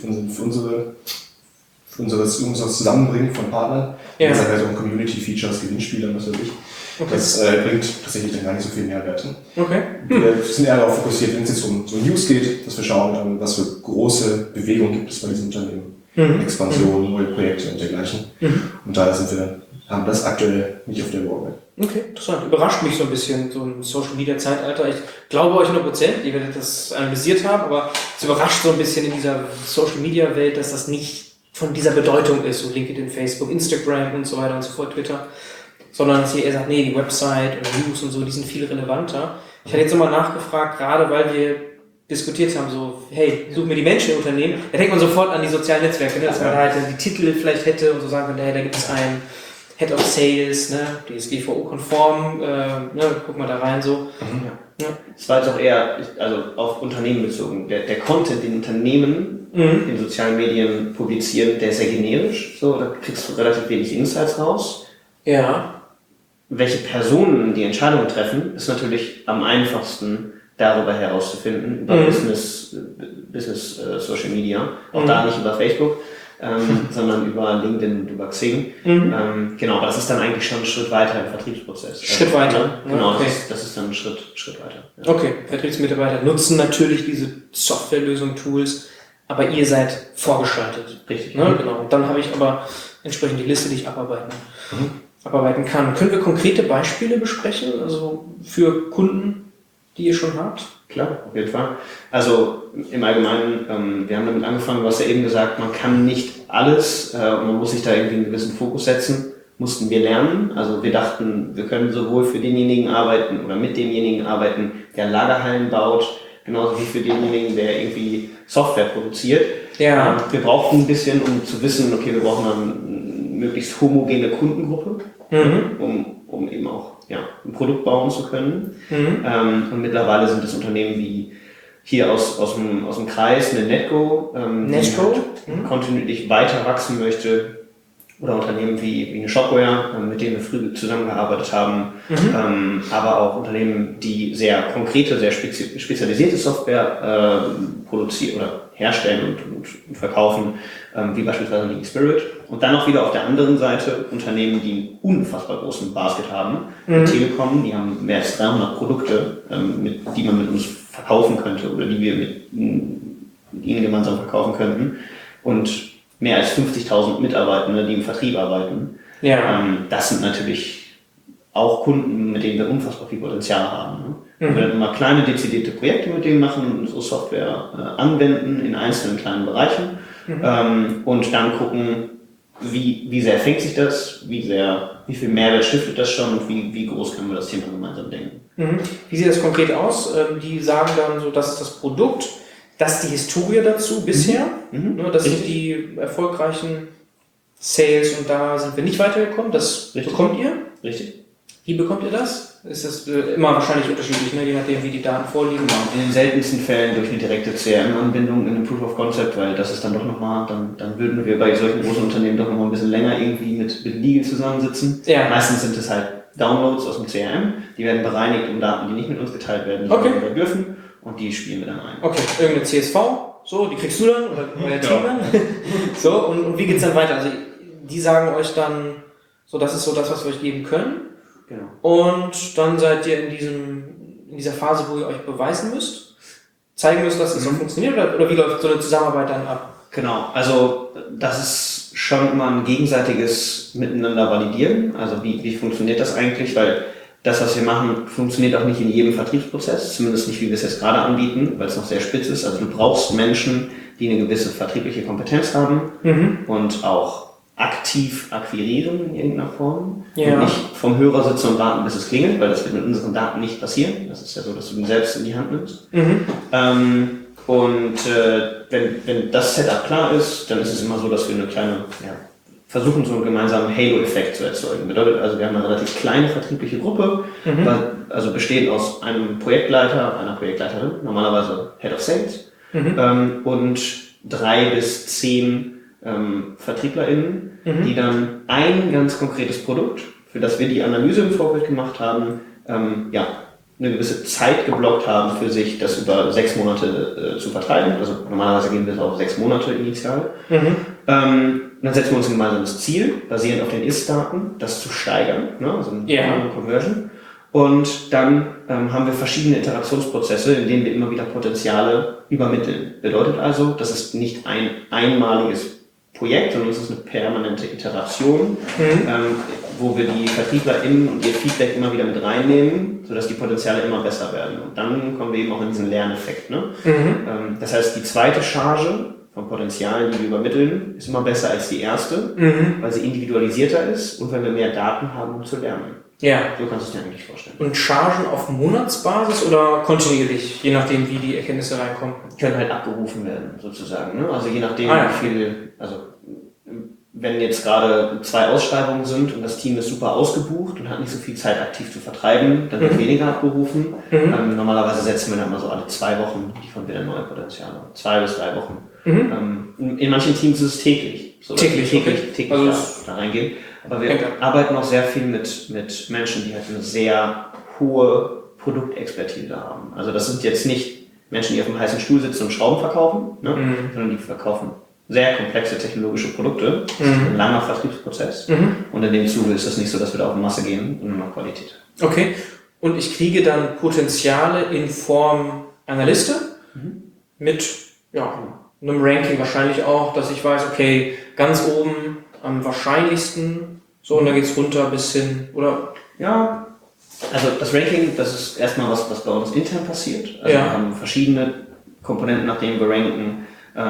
für unser Zusammenbringen von Partnern. Ja. Das ist halt so um Community-Features, Gewinnspiele und was weiß ich. Okay. Das bringt tatsächlich dann gar nicht so viel Mehrwert. Okay. Wir sind eher darauf fokussiert, wenn es jetzt um so News geht, dass wir schauen, was für große Bewegungen gibt es bei diesem Unternehmen. Expansion, neue Projekte und dergleichen. Und daher haben das aktuell nicht auf der Roadmap. Okay, interessant. Überrascht mich so ein bisschen, so ein Social-Media-Zeitalter. Ich glaube euch 100%, ihr werdet das analysiert haben, aber es überrascht so ein bisschen in dieser Social-Media-Welt, dass das nicht von dieser Bedeutung ist, so LinkedIn, Facebook, Instagram und so weiter und so fort, Twitter, sondern dass ihr eher sagt, nee, die Website und News und so, die sind viel relevanter. Ich hatte jetzt nochmal nachgefragt, gerade weil wir diskutiert haben, so, hey, suchen wir die Menschen im Unternehmen, da denkt man sofort an die sozialen Netzwerke, ne? Dass man halt die Titel vielleicht hätte und so sagen könnte, hey, da gibt es einen Head of Sales, ne, DSGVO-konform, ne, guck mal da rein, so. Ja. Es war jetzt auch eher, also auf Unternehmen bezogen. Der Content, den Unternehmen in sozialen Medien publizieren, der ist sehr generisch, so, da kriegst du relativ wenig Insights raus. Ja. Welche Personen die Entscheidungen treffen, ist natürlich am einfachsten darüber herauszufinden, über Business Social Media, auch da nicht über Facebook, sondern über LinkedIn und über Xing. Genau, aber das ist dann eigentlich schon ein Schritt weiter im Vertriebsprozess. Schritt weiter? Genau, okay. das ist dann ein Schritt weiter. Ja. Okay, Vertriebsmitarbeiter nutzen natürlich diese Softwarelösung, Tools, aber ihr seid vorgeschaltet. Richtig. Ne? Genau. Und dann habe ich aber entsprechend die Liste, die ich abarbeiten kann. Können wir konkrete Beispiele besprechen, also für Kunden, die ihr schon habt? Klar, auf jeden Fall. Also im Allgemeinen, wir haben damit angefangen, du hast ja eben gesagt, man kann nicht alles und man muss sich da irgendwie einen gewissen Fokus setzen, mussten wir lernen. Also wir dachten, wir können sowohl für denjenigen arbeiten oder mit demjenigen arbeiten, der Lagerhallen baut, genauso wie für denjenigen, der irgendwie Software produziert. Ja. Wir brauchten ein bisschen, um zu wissen, okay, wir brauchen eine möglichst homogene Kundengruppe, um eben auch ein Produkt bauen zu können. Und mittlerweile sind es Unternehmen wie hier aus dem Kreis, eine Netco, die halt kontinuierlich weiter wachsen möchte, oder Unternehmen wie eine Shopware, mit denen wir früh zusammengearbeitet haben, aber auch Unternehmen, die sehr konkrete, sehr spezialisierte Software produzieren oder herstellen und verkaufen, wie beispielsweise die Spirit. Und dann auch wieder auf der anderen Seite Unternehmen, die einen unfassbar großen Basket haben. Telekom, die haben mehr als 300 Produkte, die man mit uns verkaufen könnte oder die wir mit ihnen gemeinsam verkaufen könnten. Und mehr als 50.000 Mitarbeitende, die im Vertrieb arbeiten. Ja. Das sind natürlich auch Kunden, mit denen wir unfassbar viel Potenzial haben. Ne? Wir werden immer kleine, dezidierte Projekte mit denen machen und unsere Software anwenden in einzelnen kleinen Bereichen und dann gucken, wie sehr fängt sich das, wie viel Mehrwert stiftet das schon und wie groß können wir das Thema gemeinsam denken. Wie sieht das konkret aus? Die sagen dann so, das ist das Produkt, das ist die Historie dazu bisher. Das sind die erfolgreichen Sales und da sind wir nicht weitergekommen. Das bekommt ihr. Richtig. Wie bekommt ihr das? Ist das immer wahrscheinlich unterschiedlich, ne? Je nachdem, wie die Daten vorliegen? Genau. In den seltensten Fällen durch eine direkte CRM-Anbindung in einem Proof of Concept, weil das ist dann doch nochmal, dann würden wir bei solchen großen Unternehmen doch nochmal ein bisschen länger irgendwie mit Legal zusammensitzen. Ja. Meistens sind es halt Downloads aus dem CRM, die werden bereinigt um Daten, die nicht mit uns geteilt werden, die wir dürfen. Und die spielen wir dann ein. Okay, irgendeine CSV, so, die kriegst du dann oder euer Team dann. So, und wie geht's dann weiter? Also, die sagen euch dann, so, das ist so das, was wir euch geben können. Genau. Und dann seid ihr in dieser Phase, wo ihr euch beweisen müsst, zeigen müsst, dass es so funktioniert, oder wie läuft so eine Zusammenarbeit dann ab? Genau, also, das ist schon immer ein gegenseitiges Miteinander validieren. Also, wie funktioniert das eigentlich? Weil das, was wir machen, funktioniert auch nicht in jedem Vertriebsprozess, zumindest nicht, wie wir es jetzt gerade anbieten, weil es noch sehr spitz ist. Also du brauchst Menschen, die eine gewisse vertriebliche Kompetenz haben und auch aktiv akquirieren in irgendeiner Form. Und nicht vom Hörer sitzen und warten, bis es klingelt, weil das wird mit unseren Daten nicht passieren. Das ist ja so, dass du den selbst in die Hand nimmst. Wenn das Setup klar ist, dann ist es immer so, dass wir eine kleine versuchen, so einen gemeinsamen Halo-Effekt zu erzeugen. Bedeutet also, wir haben eine relativ kleine vertriebliche Gruppe, also bestehend aus einem Projektleiter, einer Projektleiterin, normalerweise Head of Sales, und 3 bis 10 VertrieblerInnen, die dann ein ganz konkretes Produkt, für das wir die Analyse im Vorfeld gemacht haben, eine gewisse Zeit geblockt haben für sich, das über 6 Monate zu vertreiben. Also normalerweise gehen wir auf 6 Monate initial. Dann setzen wir uns ein gemeinsames Ziel, basierend auf den Ist-Daten, das zu steigern, ne? Also eine Conversion. Und dann haben wir verschiedene Iterationsprozesse, in denen wir immer wieder Potenziale übermitteln. Bedeutet also, das ist nicht ein einmaliges Projekt, sondern es ist eine permanente Iteration, wo wir die VertrieblerInnen und ihr Feedback immer wieder mit reinnehmen, sodass die Potenziale immer besser werden. Und dann kommen wir eben auch in diesen Lerneffekt. Ne? Das heißt, die zweite Charge von Potenzialen, die wir übermitteln, ist immer besser als die erste, weil sie individualisierter ist und weil wir mehr Daten haben, um zu lernen. Ja. So kannst du es dir eigentlich vorstellen. Und Chargen auf Monatsbasis oder kontinuierlich, je nachdem, wie die Erkenntnisse reinkommen? Können halt abgerufen werden, sozusagen. Ne? Also je nachdem, wie viel, also wenn jetzt gerade 2 Ausschreibungen sind und das Team ist super ausgebucht und hat nicht so viel Zeit aktiv zu vertreiben, dann wird weniger abgerufen. Normalerweise setzen wir dann mal so alle 2 Wochen, liefern wir dann neue Potenziale. 2 bis 3 Wochen. In manchen Teams ist es täglich. So täglich also da reingehen. Aber wir arbeiten auch sehr viel mit Menschen, die halt eine sehr hohe Produktexpertise haben. Also das sind jetzt nicht Menschen, die auf dem heißen Stuhl sitzen und Schrauben verkaufen, ne? Sondern die verkaufen sehr komplexe technologische Produkte, ein langer Vertriebsprozess. Und in dem Zuge ist es nicht so, dass wir da auf Masse gehen, sondern nur Qualität. Okay. Und ich kriege dann Potenziale in Form einer Liste mit einem Ranking wahrscheinlich auch, dass ich weiß, okay, ganz oben am wahrscheinlichsten, so, und dann geht's runter bis hin, oder? Ja, also das Ranking, das ist erstmal was bei uns intern passiert. Also wir haben verschiedene Komponenten, nach denen wir ranken.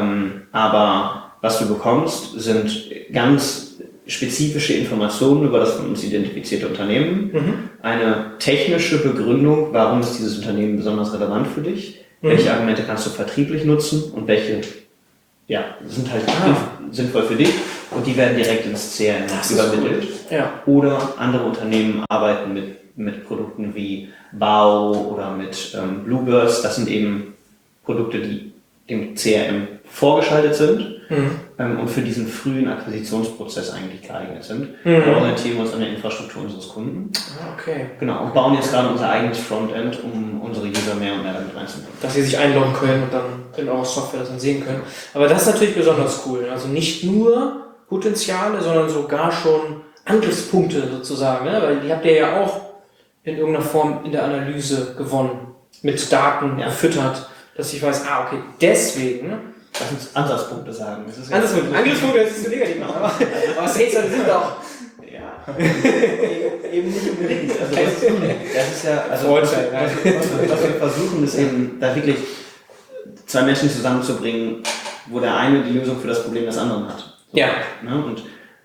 Aber was du bekommst, sind ganz spezifische Informationen über das von uns identifizierte Unternehmen. Eine technische Begründung, warum ist dieses Unternehmen besonders relevant für dich? Welche Argumente kannst du vertrieblich nutzen und welche sind halt sinnvoll für dich, und die werden direkt ins CRM übermittelt. Cool. Ja. Oder andere Unternehmen arbeiten mit Produkten wie Bau oder mit Bluebirds. Das sind eben Produkte, die dem CRM vorgeschaltet sind und für diesen frühen Akquisitionsprozess eigentlich geeignet sind. Wir orientieren uns an der Infrastruktur unseres Kunden. Okay. Genau, und bauen jetzt gerade unser eigenes Frontend, um unsere User mehr und mehr damit reinzunehmen. Dass sie sich einloggen können und dann in eure Software das dann sehen können. Aber das ist natürlich besonders cool. Also nicht nur Potenziale, sondern sogar schon Angriffspunkte sozusagen. Ne? Weil die habt ihr ja auch in irgendeiner Form in der Analyse gewonnen. Mit Daten gefüttert, dass ich weiß, okay, deswegen. Lass uns Ansatzpunkte sagen. Angriffspunkte, das ist so negativ. Aber Sales sind doch. Ja. Eben nicht unbedingt. Also das ist ja, also was wir versuchen, ist eben, da wirklich 2 Menschen zusammenzubringen, wo der eine die Lösung für das Problem des anderen hat. So, ja. Ne? Und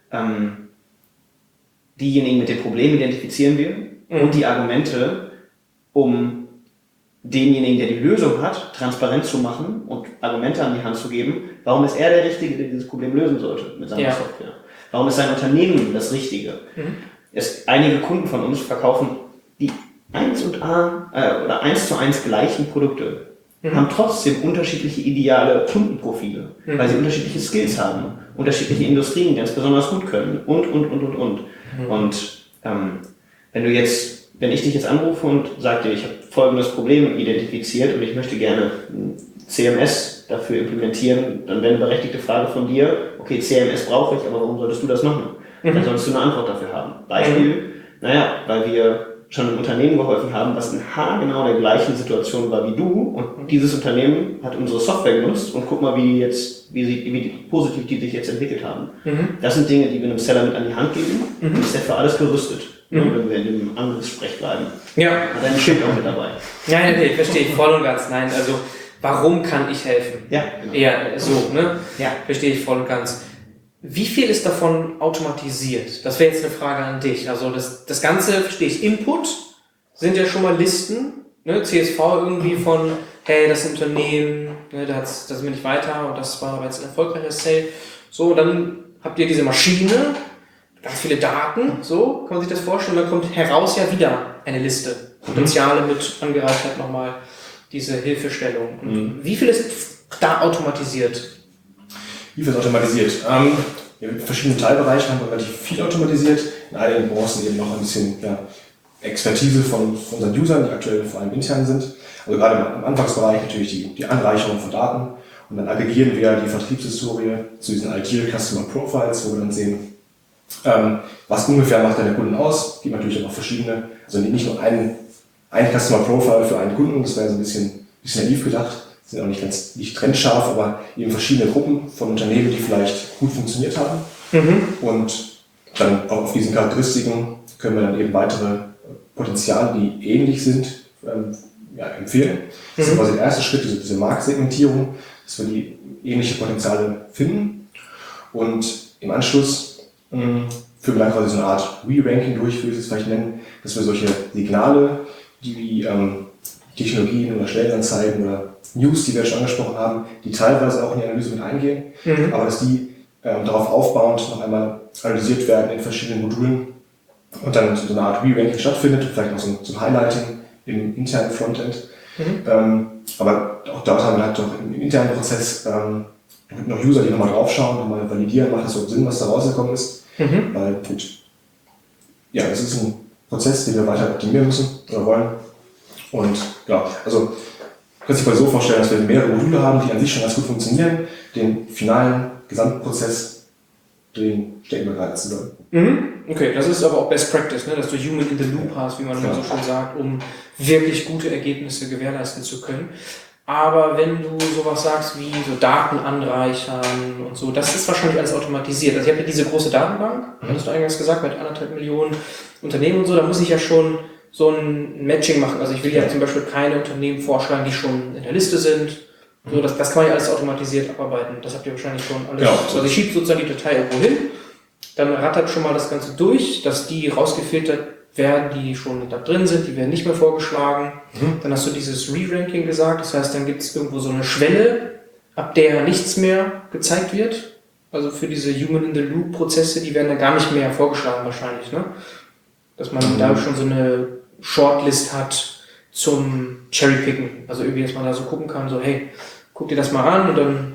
diejenigen mit dem Problem identifizieren wir und die Argumente, um denjenigen, der die Lösung hat, transparent zu machen und Argumente an die Hand zu geben, warum ist er der Richtige, der dieses Problem lösen sollte mit seiner Software. Warum ist sein Unternehmen das Richtige? Einige Kunden von uns verkaufen die 1:1 gleichen Produkte, haben trotzdem unterschiedliche ideale Kundenprofile, weil sie unterschiedliche Skills haben, unterschiedliche Industrien ganz besonders gut können und. Und wenn ich dich jetzt anrufe und sage dir, ich habe folgendes Problem identifiziert und ich möchte gerne ein CMS dafür implementieren, dann wäre eine berechtigte Frage von dir, okay, CMS brauche ich, aber warum solltest du das machen? Dann solltest du eine Antwort dafür haben. Beispiel, weil wir schon einem Unternehmen geholfen haben, was in haargenau der gleichen Situation war wie du, und dieses Unternehmen hat unsere Software genutzt und guck mal, wie positiv die sich jetzt entwickelt haben. Das sind Dinge, die wir einem Seller mit an die Hand geben, und ist der für alles gerüstet. Wenn wir in dem Angriffssprech bleiben. Ja. Hat ein Schild auch mit dabei. Ja, nee, verstehe ich voll und ganz. Nein, also, warum kann ich helfen? Ja, genau. Eher so, ne? Ja. Verstehe ich voll und ganz. Wie viel ist davon automatisiert? Das wäre jetzt eine Frage an dich. Also, das Ganze, verstehe ich, Input sind ja schon mal Listen, ne? CSV irgendwie von, hey, das Unternehmen, ne, das sind wir nicht weiter und das war aber jetzt ein erfolgreicher Sale. So, dann habt ihr diese Maschine, ganz viele Daten, so kann man sich das vorstellen, und dann kommt heraus ja wieder eine Liste, Potenziale mit angereichert nochmal diese Hilfestellung. Und wie viel ist da automatisiert? Wie viel ist automatisiert? In verschiedenen Teilbereichen haben wir relativ viel automatisiert. In einigen Branchen eben noch ein bisschen Expertise von unseren Usern, die aktuell vor allem intern sind. Also gerade im Anfangsbereich natürlich die Anreicherung von Daten. Und dann aggregieren wir die Vertriebshistorie zu diesen Ideal Customer Profiles, wo wir dann sehen, was ungefähr macht deine Kunden aus. Es gibt natürlich auch noch verschiedene, also nicht nur ein Customer Profile für einen Kunden, das wäre so ein bisschen naiv gedacht. Sind auch nicht trennscharf, aber eben verschiedene Gruppen von Unternehmen, die vielleicht gut funktioniert haben. Und dann auch auf diesen Charakteristiken können wir dann eben weitere Potenziale, die ähnlich sind, empfehlen. Das ist quasi der erste Schritt, diese Marktsegmentierung, dass wir die ähnliche Potenziale finden. Und im Anschluss führen wir dann quasi so eine Art Re-Ranking durch, würde ich es vielleicht nennen, dass wir solche Signale, die wie Technologien oder Stellenanzeigen oder News, die wir schon angesprochen haben, die teilweise auch in die Analyse mit eingehen, aber dass die darauf aufbauend noch einmal analysiert werden in verschiedenen Modulen und dann so eine Art Re-Ranking stattfindet, vielleicht noch so ein Highlighting im internen Frontend. Aber auch dort haben wir halt doch im internen Prozess noch User, die nochmal draufschauen, nochmal validieren, macht das so Sinn, was da rausgekommen ist. Weil gut, ja, es ist ein Prozess, den wir weiter optimieren müssen oder wollen. Und ja, also kann sich mal so vorstellen, dass wir mehrere Module haben, die an sich schon ganz gut funktionieren. Den finalen Gesamtprozess, den stecken wir gerade zusammen. Okay, das ist aber auch Best Practice, ne? Dass du Human in the Loop hast, wie man immer so schön sagt, um wirklich gute Ergebnisse gewährleisten zu können. Aber wenn du sowas sagst wie so Daten anreichern und so, das ist wahrscheinlich alles automatisiert. Also ich habe ja diese große Datenbank, hattest du eingangs gesagt, mit 1,5 Millionen Unternehmen und so, da muss ich ja schon so ein Matching machen. Also ich will ja zum Beispiel keine Unternehmen vorschlagen, die schon in der Liste sind. So, das kann man ja alles automatisiert abarbeiten. Das habt ihr wahrscheinlich schon alles. Ja. Also ich schiebe sozusagen die Datei irgendwo hin, dann rattert schon mal das Ganze durch, dass die rausgefiltert werden, die schon da drin sind, die werden nicht mehr vorgeschlagen. Dann hast du dieses Re-Ranking gesagt, das heißt, dann gibt es irgendwo so eine Schwelle, ab der nichts mehr gezeigt wird. Also für diese Human-in-the-Loop-Prozesse, die werden dann gar nicht mehr vorgeschlagen wahrscheinlich, ne? Dass man da schon so eine Shortlist hat zum Cherrypicken. Also irgendwie, dass man da so gucken kann, so hey, guck dir das mal an und dann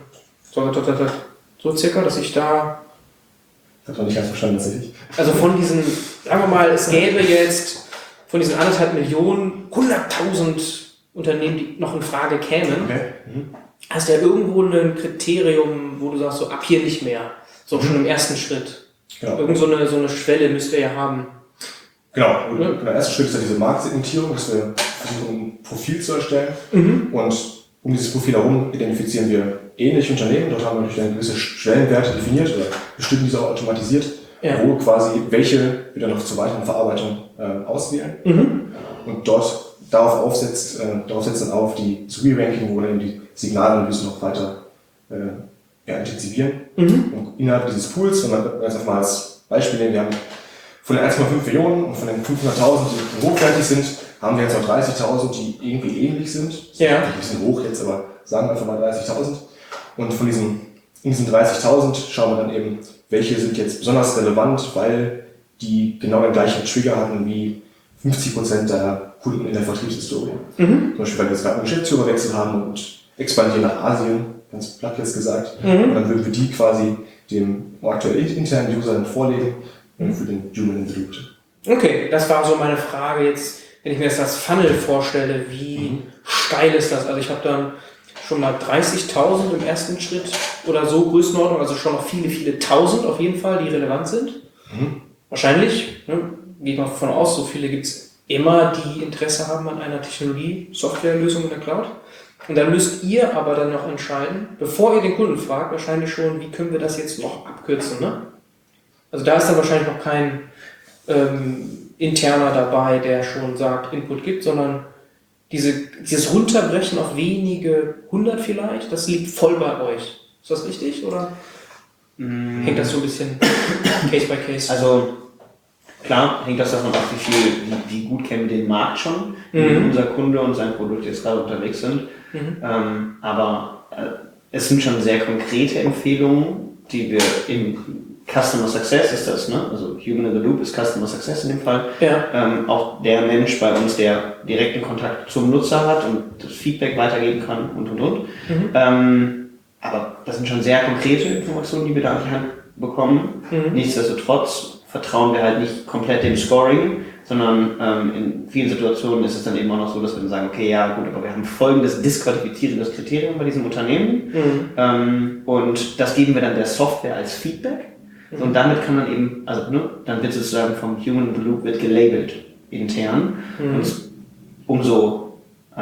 so circa, dass ich da... Das war nicht ganz verstanden, tatsächlich. Also von diesen, sagen wir mal, es gäbe jetzt von diesen 1,5 Millionen 100.000 Unternehmen, die noch in Frage kämen. Okay. Hast du ja irgendwo ein Kriterium, wo du sagst, so ab hier nicht mehr. So schon im ersten Schritt. Genau. Irgend so eine Schwelle müsst ihr ja haben. Genau. Der erste Schritt ist ja diese Marktsegmentierung, dass wir versuchen, ein Profil zu erstellen. Und um dieses Profil herum identifizieren wir ähnliche Unternehmen. Dort haben wir natürlich dann gewisse Schwellenwerte definiert oder bestimmt diese auch automatisiert, wo quasi welche wieder noch zur weiteren Verarbeitung auswählen. Und darauf aufsetzt dann auf das Re-Ranking, wo dann die Signalanalyse noch weiter intensivieren. Und innerhalb dieses Pools, wenn wir jetzt einfach mal als Beispiel nehmen, wir haben von den 1,5 Millionen und von den 500.000, die hochwertig sind, haben wir jetzt noch 30.000, die irgendwie ähnlich sind. Das ist ein bisschen hoch jetzt, aber sagen wir einfach mal 30.000. Und in diesen 30.000 schauen wir dann eben, welche sind jetzt besonders relevant, weil die genau den gleichen Trigger hatten wie 50% der Kunden in der Vertriebshistorie. Zum Beispiel, weil wir jetzt gerade einen Geschäftsführerwechsel haben und expandieren nach Asien, ganz platt jetzt gesagt. Und dann würden wir die quasi dem aktuell internen User dann vorlegen für den Human in the Loop. Okay, das war so meine Frage jetzt, wenn ich mir das als Funnel vorstelle, wie steil ist das? Also ich habe dann schon mal 30.000 im ersten Schritt oder so Größenordnung, also schon noch viele, viele Tausend auf jeden Fall, die relevant sind. Wahrscheinlich, ne, geht man davon aus, so viele gibt es immer, die Interesse haben an einer Technologie-Softwarelösung in der Cloud. Und dann müsst ihr aber dann noch entscheiden, bevor ihr den Kunden fragt, wahrscheinlich schon, wie können wir das jetzt noch abkürzen, ne? Also da ist dann wahrscheinlich noch kein Interner dabei, der schon sagt, Input gibt, sondern dieses Runterbrechen auf wenige 100 vielleicht, das liegt voll bei euch. Ist das richtig oder hängt das so ein bisschen Case by Case? Also klar hängt das davon ab, wie gut kennen wir den Markt schon, wie unser Kunde und sein Produkt jetzt gerade unterwegs sind. Aber es sind schon sehr konkrete Empfehlungen, die wir Customer Success ist das, ne? Also Human in the Loop ist Customer Success in dem Fall. Ja. Auch der Mensch bei uns, der direkten Kontakt zum Nutzer hat und das Feedback weitergeben kann und. Aber das sind schon sehr konkrete Informationen, die wir da an die Hand bekommen. Nichtsdestotrotz vertrauen wir halt nicht komplett dem Scoring, sondern in vielen Situationen ist es dann eben auch noch so, dass wir dann sagen, okay, ja gut, aber wir haben folgendes disqualifizierendes Kriterium bei diesem Unternehmen und das geben wir dann der Software als Feedback und damit kann man eben, also dann wird sozusagen vom Human in the Loop wird gelabelt intern und umso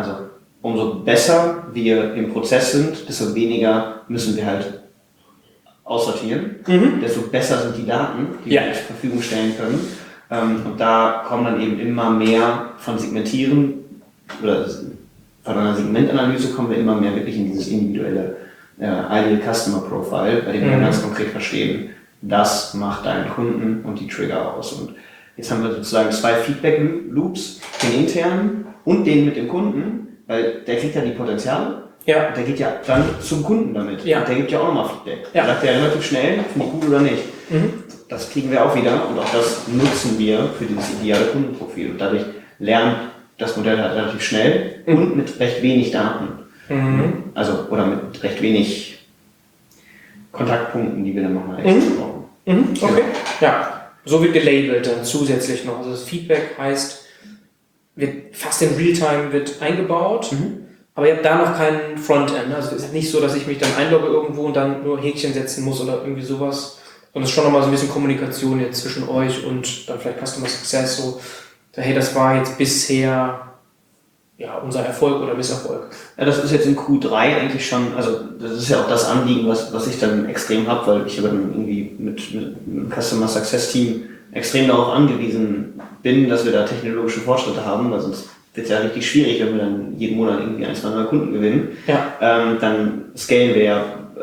besser wir im Prozess sind, desto weniger müssen wir halt aussortieren, desto besser sind die Daten, die wir zur Verfügung stellen können. Und da kommen dann eben immer mehr von Segmentieren oder von einer Segmentanalyse kommen wir immer mehr wirklich in dieses individuelle Ideal Customer Profile, bei dem wir ganz konkret verstehen, das macht deinen Kunden und die Trigger aus. Und jetzt haben wir sozusagen 2 Feedback Loops, den internen und den mit dem Kunden, weil der kriegt ja die Potenziale. Ja. Und der geht ja dann zum Kunden damit. Ja. Und der gibt ja auch nochmal Feedback. Ja. Der sagt ja relativ schnell, finde ich gut oder nicht. Das kriegen wir auch wieder und auch das nutzen wir für dieses ideale Kundenprofil. Und dadurch lernt das Modell halt relativ schnell und mit recht wenig Daten. Also, oder mit recht wenig Kontaktpunkten, die wir dann nochmal extra brauchen. Okay. Ja. So wird gelabelt dann zusätzlich noch. Also das Feedback heißt, wird fast in Realtime wird eingebaut. Aber ihr habt da noch keinen Frontend. Also es ist nicht so, dass ich mich dann einlogge irgendwo und dann nur Häkchen setzen muss oder irgendwie sowas. Und es ist schon nochmal so ein bisschen Kommunikation jetzt zwischen euch und dann vielleicht Customer Success. So, hey, das war jetzt bisher unser Erfolg oder Misserfolg. Ja, das ist jetzt in Q3 eigentlich schon, also das ist ja auch das Anliegen, was ich dann extrem habe, weil ich aber dann irgendwie mit dem Customer Success Team extrem darauf angewiesen bin, dass wir da technologische Fortschritte haben, weil sonst wird es ja richtig schwierig, wenn wir dann jeden Monat irgendwie 1, 2 neue Kunden gewinnen. Dann scalen wir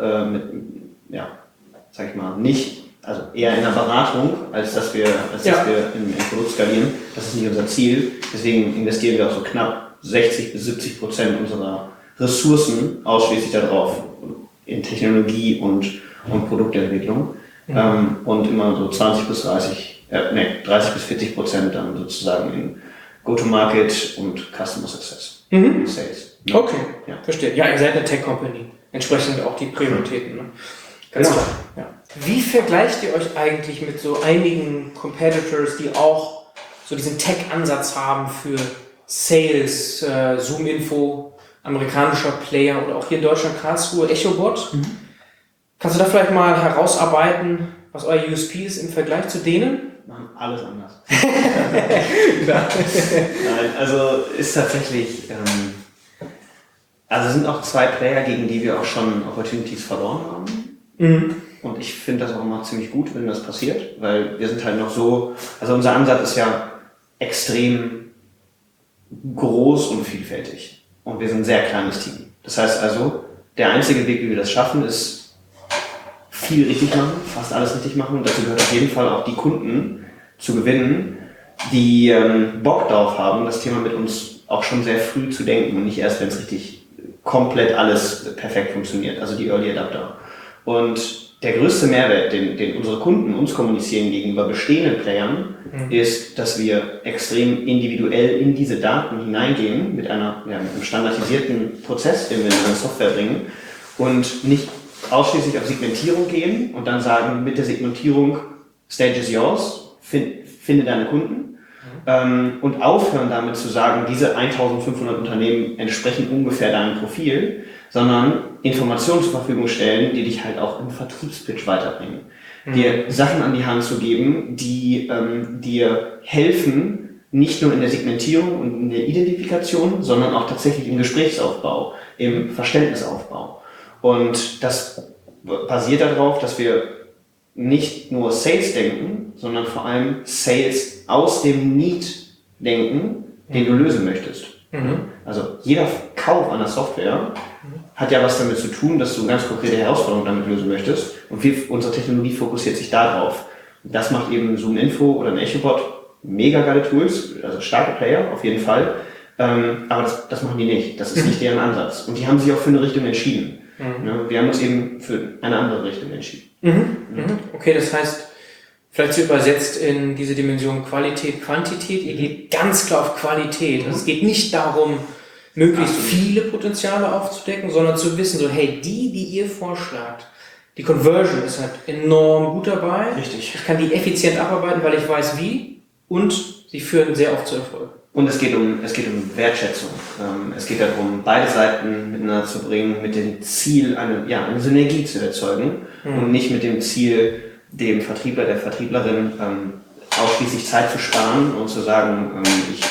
sag ich mal, nicht, also eher in der Beratung, als dass wir im Produkt skalieren. Das ist nicht unser Ziel. Deswegen investieren wir auch so knapp 60-70% unserer Ressourcen ausschließlich darauf, in Technologie und Produktentwicklung. Und immer so 30-40% dann sozusagen in Go-to-Market und Customer Success. Sales. Okay, verstehe. Ja, ihr seid eine Tech-Company. Entsprechend auch die Prioritäten. Ne? Ganz klar. Ja. Wie vergleicht ihr euch eigentlich mit so einigen Competitors, die auch so diesen Tech-Ansatz haben für Sales, Zoom-Info, amerikanischer Player oder auch hier in Deutschland Karlsruhe, EchoBot? Kannst du da vielleicht mal herausarbeiten, was euer USP ist im Vergleich zu denen? Machen alles anders. Nein, also ist tatsächlich, also sind auch 2 Player, gegen die wir auch schon Opportunities verloren haben. Und ich finde das auch immer ziemlich gut, wenn das passiert, weil wir sind halt noch so, also unser Ansatz ist ja extrem groß und vielfältig. Und wir sind ein sehr kleines Team. Das heißt also, der einzige Weg, wie wir das schaffen, ist viel richtig machen, fast alles richtig machen. Und dazu gehört auf jeden Fall auch die Kunden zu gewinnen, die Bock darauf haben, das Thema mit uns auch schon sehr früh zu denken und nicht erst, wenn es richtig komplett alles perfekt funktioniert, also die Early Adapter. Und der größte Mehrwert, den unsere Kunden uns kommunizieren gegenüber bestehenden Playern, ist, dass wir extrem individuell in diese Daten hineingehen mit einem standardisierten Prozess, den wir in eine Software bringen und nicht ausschließlich auf Segmentierung gehen und dann sagen, mit der Segmentierung Stage is yours, finde deine Kunden und aufhören damit zu sagen, diese 1500 Unternehmen entsprechen ungefähr deinem Profil, sondern Informationen zur Verfügung stellen, die dich halt auch im Vertriebspitch weiterbringen. Dir Sachen an die Hand zu geben, die dir helfen, nicht nur in der Segmentierung und in der Identifikation, sondern auch tatsächlich im Gesprächsaufbau, im Verständnisaufbau. Und das basiert darauf, dass wir nicht nur Sales denken, sondern vor allem Sales aus dem Need denken, den du lösen möchtest. Also jeder Kauf einer Software hat ja was damit zu tun, dass du eine ganz konkrete Herausforderung damit lösen möchtest. Und unsere Technologie fokussiert sich darauf. Das macht eben Zoom-Info oder ein EchoBot mega geile Tools, also starke Player auf jeden Fall. Aber das machen die nicht. Das ist nicht deren Ansatz. Und die haben sich auch für eine Richtung entschieden. Ne? Wir haben uns eben für eine andere Richtung entschieden. Okay, das heißt, vielleicht so übersetzt in diese Dimension Qualität, Quantität, ihr geht ganz klar auf Qualität. Also es geht nicht darum, möglichst viele Potenziale aufzudecken, sondern zu wissen, so hey, die ihr vorschlagt, die Conversion ist halt enorm gut dabei. Richtig. Ich kann die effizient abarbeiten, weil ich weiß wie, und sie führen sehr oft zu Erfolg. Und es geht um Wertschätzung. Es geht darum, beide Seiten miteinander zu bringen, mit dem Ziel, eine Synergie zu erzeugen und nicht mit dem Ziel, dem Vertriebler, der Vertrieblerin ausschließlich Zeit zu sparen und zu sagen, ich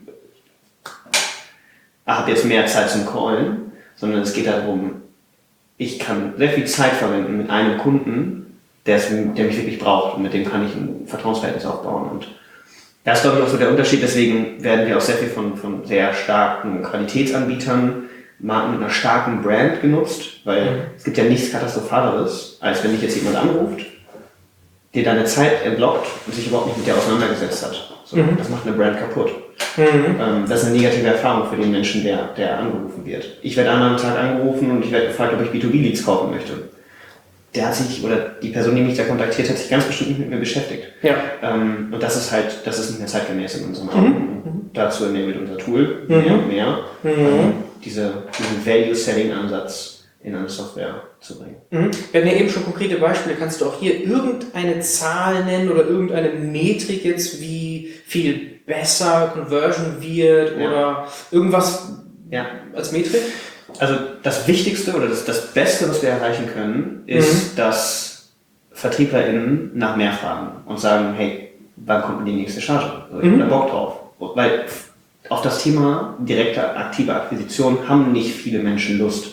habe jetzt mehr Zeit zum Callen, sondern es geht darum, ich kann sehr viel Zeit verwenden mit einem Kunden, der mich wirklich braucht und mit dem kann ich ein Vertrauensverhältnis aufbauen. Und das ist, glaube ich, auch so der Unterschied. Deswegen werden wir auch sehr viel von sehr starken Qualitätsanbietern, Marken mit einer starken Brand genutzt, weil es gibt ja nichts Katastrophaleres, als wenn dich jetzt jemand anruft, dir deine Zeit entlockt und sich überhaupt nicht mit dir auseinandergesetzt hat. So, das macht eine Brand kaputt. Das ist eine negative Erfahrung für den Menschen, der angerufen wird. Ich werde einmal am Tag angerufen und ich werde gefragt, ob ich B2B-Leads kaufen möchte. Der hat sich, oder die Person, die mich da kontaktiert hat, sich ganz bestimmt nicht mit mir beschäftigt. Ja. Und das ist nicht mehr zeitgemäß in unseren Augen. Dazu enabled unser Tool mehr und mehr, diesen Value-Selling-Ansatz in eine Software zu bringen. Wir hatten ja eben schon konkrete Beispiele. Kannst du auch hier irgendeine Zahl nennen oder irgendeine Metrik jetzt, wie viel besser Conversion wird oder irgendwas als Metrik? Also das Wichtigste oder das Beste, was wir erreichen können, ist, dass VertrieblerInnen nach mehr fragen und sagen, hey, wann kommt denn die nächste Charge? Ich habe da Bock drauf. Weil auf das Thema direkte aktive Akquisition haben nicht viele Menschen Lust.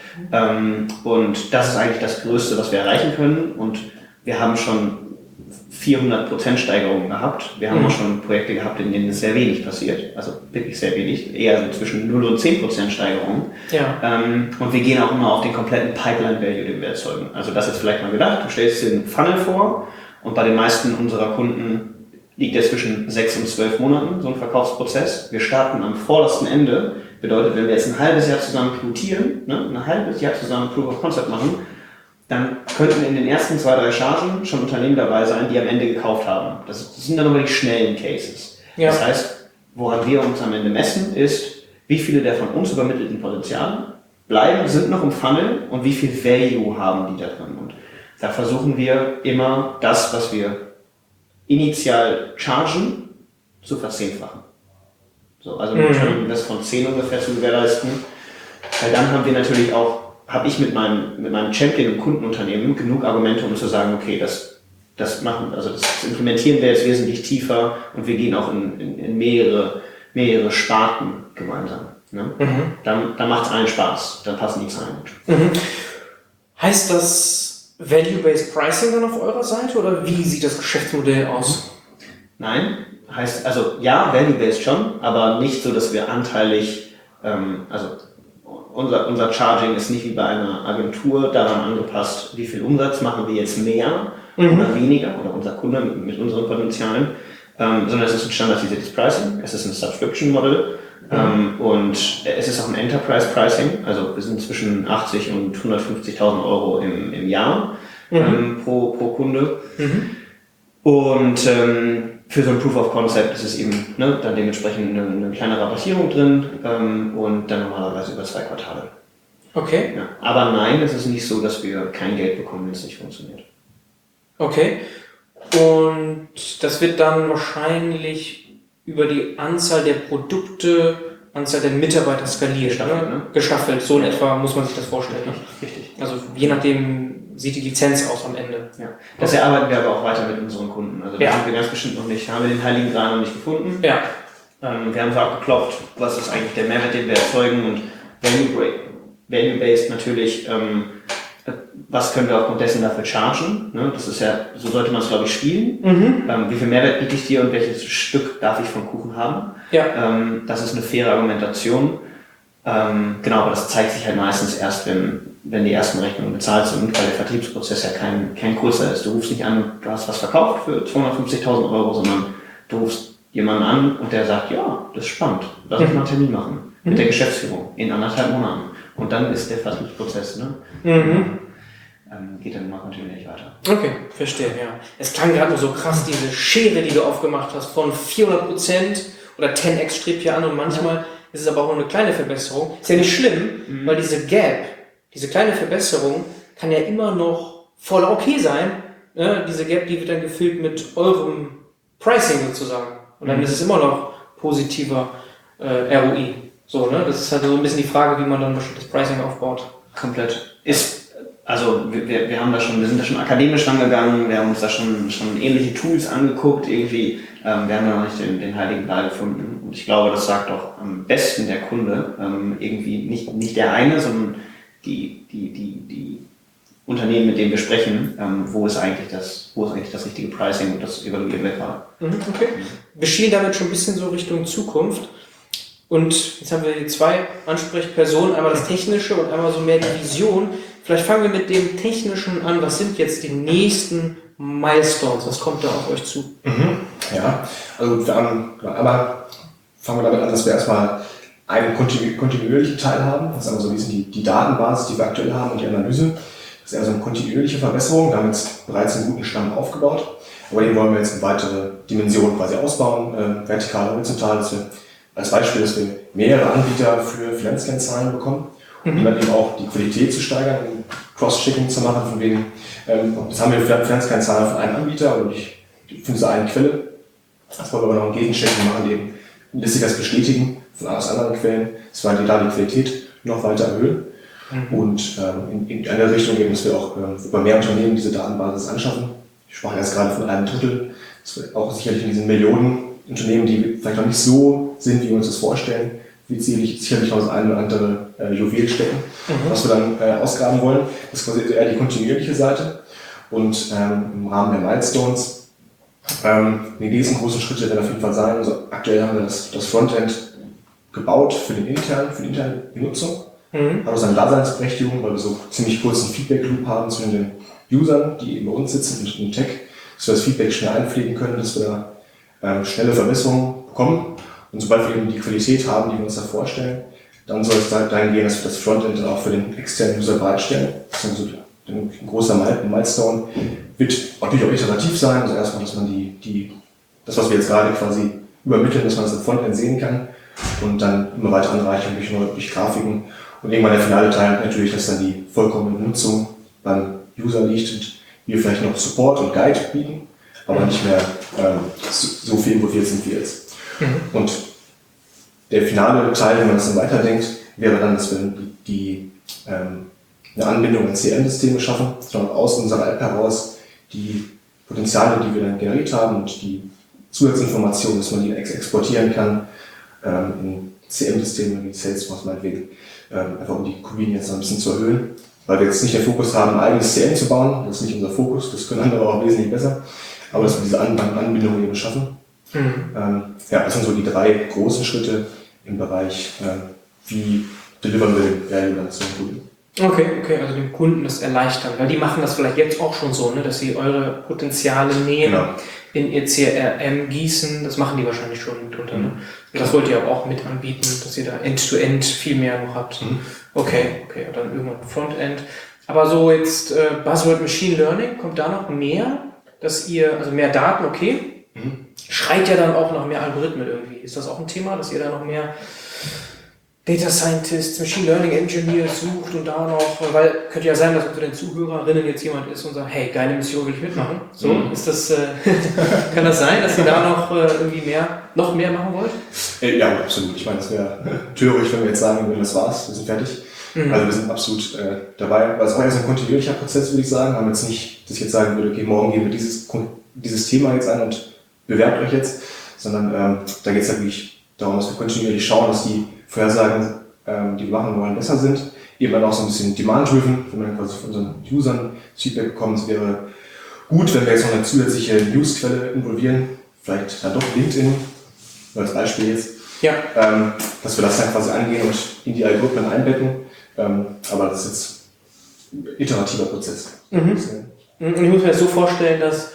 Und das ist eigentlich das Größte, was wir erreichen können. Und wir haben schon 400% Steigerungen gehabt. Wir haben auch schon Projekte gehabt, in denen es sehr wenig passiert. Also wirklich sehr wenig. Eher so zwischen 0 und 10% Steigerungen. Ja. Und wir gehen auch immer auf den kompletten Pipeline-Value, den wir erzeugen. Also das jetzt vielleicht mal gedacht. Du stellst dir einen Funnel vor und bei den meisten unserer Kunden liegt der zwischen 6 und 12 Monaten, so ein Verkaufsprozess. Wir starten am vordersten Ende. Bedeutet, wenn wir jetzt ein halbes Jahr zusammen pilotieren, ein halbes Jahr zusammen Proof of Concept machen, dann könnten in den ersten 2, 3 Chargen schon Unternehmen dabei sein, die am Ende gekauft haben. Das sind dann aber die schnellen Cases. Ja. Das heißt, woran wir uns am Ende messen, ist, wie viele der von uns übermittelten Potenziale bleiben, sind noch im Funnel und wie viel Value haben die da drin. Und da versuchen wir immer das, was wir initial chargen, zu verzehnfachen. So, also mit das von 10 ungefähr zu gewährleisten. Weil dann haben wir natürlich auch, habe ich mit meinem Champion und Kundenunternehmen genug Argumente, um zu sagen, okay, das implementieren wir jetzt wesentlich tiefer und wir gehen auch in mehrere Sparten gemeinsam. Ne? Dann macht es allen Spaß, dann passen die Zahlen gut. Heißt das Value-Based Pricing dann auf eurer Seite oder wie sieht das Geschäftsmodell aus? Nein, heißt, also ja, Value-Based schon, aber nicht so, dass wir anteilig, unser Charging ist nicht wie bei einer Agentur daran angepasst, wie viel Umsatz machen wir jetzt mehr oder weniger, oder unser Kunde mit unseren Potenzialen, sondern es ist ein standardisiertes Pricing, es ist ein Subscription-Model und es ist auch ein Enterprise-Pricing, also wir sind zwischen 80 und 150.000 Euro im Jahr pro Kunde. Und für so ein Proof of Concept ist es eben dann dementsprechend eine kleine Rabattierung drin und dann normalerweise über 2 Quartale. Okay. Ja. Aber nein, es ist nicht so, dass wir kein Geld bekommen, wenn es nicht funktioniert. Okay. Und das wird dann wahrscheinlich über die Anzahl der Produkte, Anzahl der Mitarbeiter skaliert. Gestaffelt, ne? Gestaffelt, so in etwa muss man sich das vorstellen. Richtig. Also je nachdem sieht die Lizenz aus am Ende. Ja. Das erarbeiten wir aber auch weiter mit unseren Kunden. Also da sind wir ganz bestimmt noch nicht, haben wir den Heiligen Gral noch nicht gefunden. Ja. Wir haben so abgeklopft, was ist eigentlich der Mehrwert, den wir erzeugen und Value-Based natürlich, was können wir aufgrund dessen dafür chargen. Ne? Das ist ja, so sollte man es glaube ich spielen. Wie viel Mehrwert biete ich dir und welches Stück darf ich vom Kuchen haben? Ja. Das ist eine faire Argumentation. Genau, aber das zeigt sich halt meistens erst, wenn die ersten Rechnungen bezahlt sind, weil der Vertriebsprozess ja kein kurzer ist. Du rufst nicht an, du hast was verkauft für 250.000 Euro, sondern du rufst jemanden an und der sagt, ja, das ist spannend, lass uns mal einen Termin machen mit der Geschäftsführung in 1,5 Monaten. Und dann ist der Vertriebsprozess, ne? Geht dann immer kontinuierlich weiter. Okay, verstehe, ja. Es klang gerade nur so krass, diese Schere, die du aufgemacht hast, von 400% oder 10x strebt hier an und manchmal ist es aber auch nur eine kleine Verbesserung. Ist ja nicht schlimm, weil diese Gap, diese kleine Verbesserung kann ja immer noch voll okay sein. Ne? Diese Gap, die wird dann gefüllt mit eurem Pricing sozusagen. Und dann ist es immer noch positiver ROI. So, ne? Das ist halt so ein bisschen die Frage, wie man dann das Pricing aufbaut. Komplett. Also wir haben wir sind da schon akademisch rangegangen, wir haben uns da schon ähnliche Tools angeguckt, irgendwie, wir haben da noch nicht den heiligen Gral gefunden. Und ich glaube, das sagt doch am besten der Kunde, irgendwie nicht der eine, sondern die Unternehmen, mit denen wir sprechen, wo ist eigentlich das richtige Pricing, und das evaluieren wir gerade. Okay. Wir schielen damit schon ein bisschen so Richtung Zukunft. Und jetzt haben wir hier zwei Ansprechpersonen, einmal das Technische und einmal so mehr die Vision. Vielleicht fangen wir mit dem Technischen an. Was sind jetzt die nächsten Milestones? Was kommt da auf euch zu? Ja, also einmal fangen wir damit an, dass wir erstmal einen kontinuierlichen Teil haben. Das ist also so ein bisschen die Datenbasis, die wir aktuell haben, und die Analyse. Das ist also eine kontinuierliche Verbesserung. Wir haben jetzt bereits einen guten Stamm aufgebaut, aber den wollen wir jetzt in weitere Dimensionen quasi ausbauen, vertikal, horizontal, als Beispiel, dass wir mehrere Anbieter für Finanzkennzahlen bekommen, um dann eben auch die Qualität zu steigern, um Cross-Checking zu machen, von wegen, das haben wir Finanzkennzahlen von einem Anbieter und von dieser einen Quelle. Das wollen wir aber noch ein Gegenchecking machen, eben lässt sich das bestätigen aus anderen Quellen, dass wir da die Qualität noch weiter erhöhen. Und in eine Richtung eben, dass wir auch über mehr Unternehmen diese Datenbasis anschaffen. Ich sprach jetzt gerade von einem Drittel, das wird auch sicherlich in diesen Millionen Unternehmen, die vielleicht noch nicht so sind, wie wir uns das vorstellen, wie sicherlich noch das eine oder andere Juwel stecken, was wir dann ausgraben wollen. Das ist quasi eher die kontinuierliche Seite. Und im Rahmen der Milestones, die nächsten großen Schritte werden auf jeden Fall sein. Also aktuell haben wir das Frontend gebaut für die interne Benutzung. Hat auch seine Daseinsberechtigung, weil wir so ziemlich kurzen Feedback-Loop haben zwischen den Usern, die eben bei uns sitzen, und dem Tech, dass wir das Feedback schnell einpflegen können, dass wir da schnelle Verbesserungen bekommen. Und sobald wir eben die Qualität haben, die wir uns da vorstellen, dann soll es dahin gehen, dass wir das Frontend dann auch für den externen User bereitstellen. Das ist also ein großer Milestone. Wird natürlich auch iterativ sein. Also erstmal, dass man das, was wir jetzt gerade quasi übermitteln, dass man das im Frontend sehen kann und dann immer weiter anreichern durch Grafiken. Und irgendwann der finale Teil natürlich, dass dann die vollkommene Nutzung beim User liegt und wir vielleicht noch Support und Guide bieten, aber nicht mehr so viel involviert sind wie jetzt. Und der finale Teil, wenn man das dann weiterdenkt, wäre dann, dass wir eine Anbindung an CRM-Systeme schaffen, sondern aus unserer App heraus die Potenziale, die wir dann generiert haben und die Zusatzinformationen, dass man die exportieren kann in CRM-Systeme wie Salesforce meinetwegen, einfach um die Convenience ein bisschen zu erhöhen, weil wir jetzt nicht den Fokus haben, ein eigenes CRM zu bauen, das ist nicht unser Fokus, das können andere auch wesentlich besser, aber dass wir diese Anbindung eben schaffen. Das sind so die 3 großen Schritte im Bereich, wie delivern wir den Value dann zum Kunden. Okay, also dem Kunden das erleichtern, weil die machen das vielleicht jetzt auch schon so, ne, dass sie eure Potenziale nehmen, in ihr CRM gießen, das machen die wahrscheinlich schon mitunter. Ne? Das wollt ihr aber auch mit anbieten, dass ihr da End-to-End viel mehr noch habt. Okay, und dann irgendwann Frontend. Aber so jetzt Buzzword Machine Learning, kommt da noch mehr, dass ihr, also mehr Daten, okay, schreit ja dann auch nach mehr Algorithmen irgendwie. Ist das auch ein Thema, dass ihr da noch mehr Data Scientists, Machine Learning Engineers sucht und da noch, weil könnte ja sein, dass unter den Zuhörerinnen jetzt jemand ist und sagt, hey, geile Mission, will ich mitmachen. So, ist das, kann das sein, dass ihr da noch irgendwie noch mehr machen wollt? Ja, absolut. Ich meine, es wäre töricht, wenn wir jetzt sagen würden, das war's, wir sind fertig. Also wir sind absolut dabei. Also es war jetzt ein kontinuierlicher Prozess, würde ich sagen. Wir haben jetzt nicht, dass ich jetzt sagen würde, okay, morgen gehen wir dieses Thema jetzt an und bewerbt euch jetzt, sondern da geht es ja wirklich darum, dass wir kontinuierlich schauen, dass die Vorhersagen, die wir machen wollen, besser sind. Eben dann auch so ein bisschen demand-driven, wenn wir quasi von unseren Usern Feedback bekommen. Es wäre gut, wenn wir jetzt noch eine zusätzliche Newsquelle involvieren, vielleicht dann doch LinkedIn, als Beispiel jetzt, dass wir das dann quasi angehen und in die Algorithmen einbetten. Aber das ist jetzt ein iterativer Prozess. Und ich muss mir das so vorstellen, dass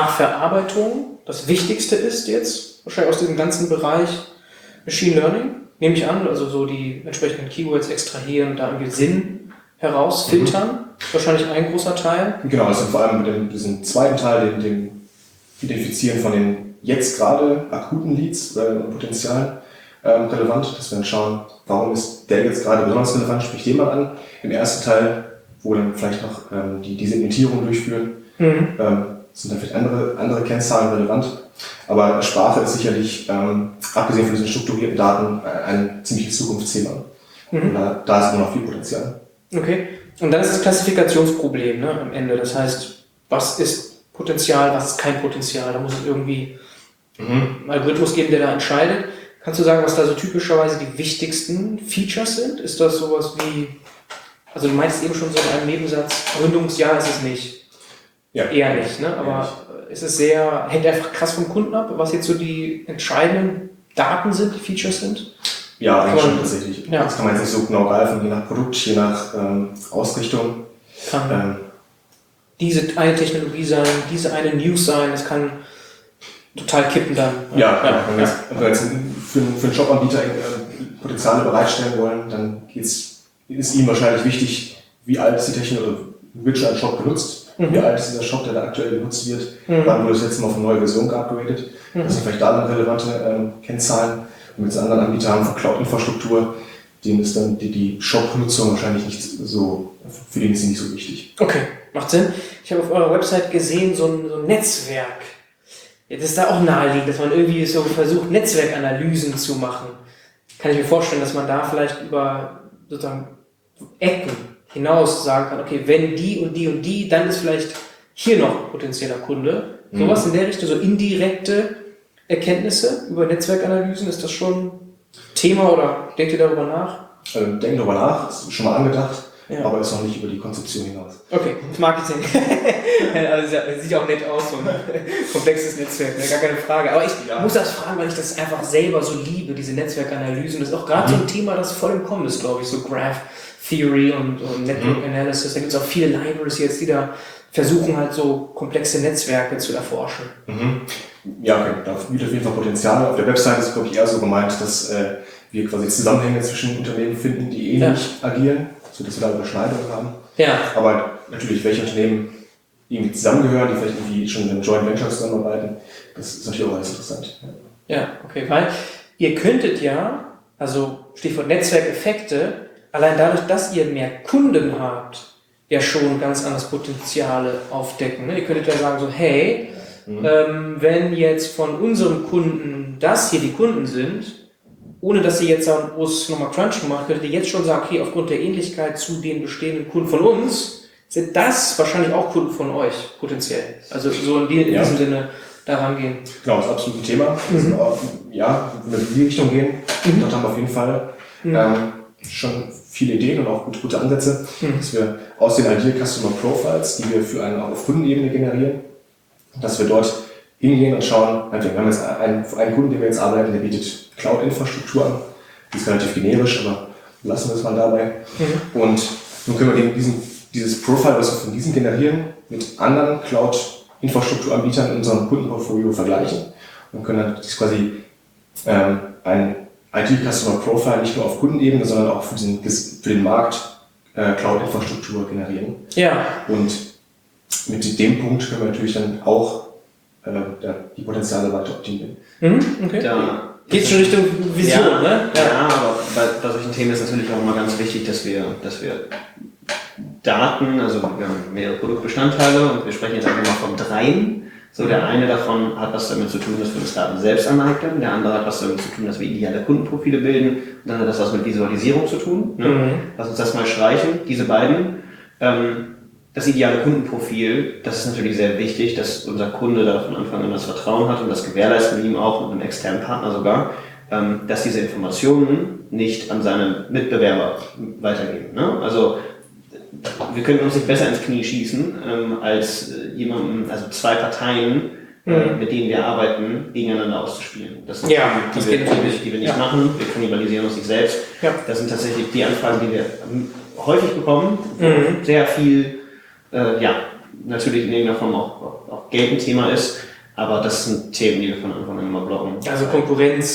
Sprachverarbeitung das Wichtigste ist jetzt, wahrscheinlich aus diesem ganzen Bereich Machine Learning. nehme ich an, also so die entsprechenden Keywords extrahieren, da irgendwie Sinn herausfiltern. Wahrscheinlich ein großer Teil. Genau, also vor allem mit diesem zweiten Teil, dem Identifizieren von den jetzt gerade akuten Leads oder Potenzialen relevant, dass wir dann schauen, warum ist der jetzt gerade besonders relevant, spricht jemand an. Im ersten Teil, wo dann vielleicht noch die Segmentierung durchführen, sind dann vielleicht andere Kennzahlen relevant. Aber Sprache ist sicherlich, abgesehen von diesen strukturierten Daten, ein ziemliches Zukunftsthema. Und da ist immer noch viel Potenzial. Okay. Und dann ist das Klassifikationsproblem, ne, am Ende. Das heißt, was ist Potenzial, was ist kein Potenzial? Da muss es irgendwie einen Algorithmus geben, der da entscheidet. Kannst du sagen, was da so typischerweise die wichtigsten Features sind? Ist das sowas wie, also du meinst eben schon so in einem Nebensatz, Gründungsjahr ist es nicht. Ja. Eher nicht, ne? Aber ist es sehr, hängt einfach krass vom Kunden ab, was jetzt so die entscheidenden Daten sind, die Features sind? Ja, eigentlich schon tatsächlich. Ja. Das kann man jetzt nicht so genau greifen, je nach Produkt, je nach Ausrichtung. Kann diese eine Technologie sein, diese eine News sein, es kann total kippen dann. Wenn wir jetzt für einen Shop-Anbieter Potenziale bereitstellen wollen, dann ist ihm wahrscheinlich wichtig, wie alt ist die Technologie, wird schon ein Shop benutzt, wie alt ist dieser Shop, der da aktuell genutzt wird, wann wurde das letzte Mal auf eine neue Version geupgradet. Das sind vielleicht da dann relevante Kennzahlen. Und mit anderen Anbietern haben von Cloud-Infrastruktur, denen ist dann die Shop-Nutzung wahrscheinlich nicht so, für den ist sie nicht so wichtig. Okay, macht Sinn. Ich habe auf eurer Website gesehen, so ein Netzwerk. Ja, das ist da auch naheliegend, dass man irgendwie so versucht, Netzwerkanalysen zu machen. Kann ich mir vorstellen, dass man da vielleicht über sozusagen Ecken hinaus sagen kann, okay, wenn die und die und die, dann ist vielleicht hier noch potenzieller Kunde. Sowas in der Richtung, so indirekte Erkenntnisse über Netzwerkanalysen, ist das schon Thema oder denkt ihr darüber nach? Denken darüber nach, ist schon mal angedacht, aber ist noch nicht über die Konzeption hinaus. Okay, Marketing. Also das sieht auch nett aus, so ein komplexes Netzwerk, ne? Gar keine Frage. Aber ich muss das fragen, weil ich das einfach selber so liebe, diese Netzwerkanalysen. Das ist auch gerade so ein Thema, das voll im Kommen ist, glaube ich, so Graph Theory und Network Analysis. Da gibt es auch viele Libraries jetzt, die da versuchen halt so komplexe Netzwerke zu erforschen. Ja, okay, da bietet auf jeden Fall Potenzial. Auf der Website ist, glaube ich, eher so gemeint, dass wir quasi Zusammenhänge zwischen Unternehmen finden, die ähnlich agieren, sodass wir da Überschneidungen haben. Ja. Aber natürlich, welche Unternehmen irgendwie zusammengehören, die vielleicht irgendwie schon in einem Joint Venture zusammenarbeiten, das ist natürlich auch alles interessant. Ja, okay, weil ihr könntet ja, also Stichwort Netzwerkeffekte, allein dadurch, dass ihr mehr Kunden habt, ja schon ganz anderes Potenziale aufdecken. Ne? Ihr könntet ja sagen so, hey, wenn jetzt von unserem Kunden das hier die Kunden sind, ohne dass ihr jetzt sagen, groß nochmal Crunch macht, könntet ihr jetzt schon sagen, okay, aufgrund der Ähnlichkeit zu den bestehenden Kunden von uns, sind das wahrscheinlich auch Kunden von euch, potenziell. Also so in diesem Sinne da rangehen. Genau, das ist absolut ein Thema. Ja, wenn wir in die Richtung gehen, dort haben wir auf jeden Fall schon viele Ideen und auch gute Ansätze, dass wir aus den Ideal Customer Profiles, die wir für eine auf Kundenebene generieren, dass wir dort hingehen und schauen, wir haben jetzt einen Kunden, den wir jetzt arbeiten, der bietet Cloud-Infrastruktur an. Die ist relativ generisch, aber lassen wir es mal dabei. Und nun können wir dieses Profile, was wir von diesem generieren, mit anderen Cloud-Infrastrukturanbietern in unserem Kundenportfolio vergleichen und können dann quasi ein IT-Customer Profile nicht nur auf Kundenebene, sondern auch für den Markt Cloud-Infrastruktur generieren. Ja. Und mit dem Punkt können wir natürlich dann auch die Potenziale weiter optimieren. Okay. Da geht schon Richtung Vision, ne? Ja, aber bei solchen Themen ist natürlich auch immer ganz wichtig, dass wir Daten, also wir haben mehrere Produktbestandteile und wir sprechen jetzt einfach mal von dreien. So, der eine davon hat was damit zu tun, dass wir uns Daten selbst aneignen, der andere hat was damit zu tun, dass wir ideale Kundenprofile bilden, und dann hat das was mit Visualisierung zu tun. Ne? Lass uns das mal streichen, diese beiden. Das ideale Kundenprofil, das ist natürlich sehr wichtig, dass unser Kunde da von Anfang an das Vertrauen hat und das gewährleisten wir ihm auch mit einem externen Partner sogar, dass diese Informationen nicht an seine Mitbewerber weitergehen. Ne? Also wir könnten uns nicht besser ins Knie schießen, als zwei Parteien, mit denen wir arbeiten, gegeneinander auszuspielen. Das sind die wir nicht machen, wir kannibalisieren uns nicht selbst. Ja. Das sind tatsächlich die Anfragen, die wir häufig bekommen, wo sehr viel, natürlich in irgendeiner Form auch Geld ein Thema ist, aber das sind Themen, die wir von Anfang an immer blocken. Also Konkurrenz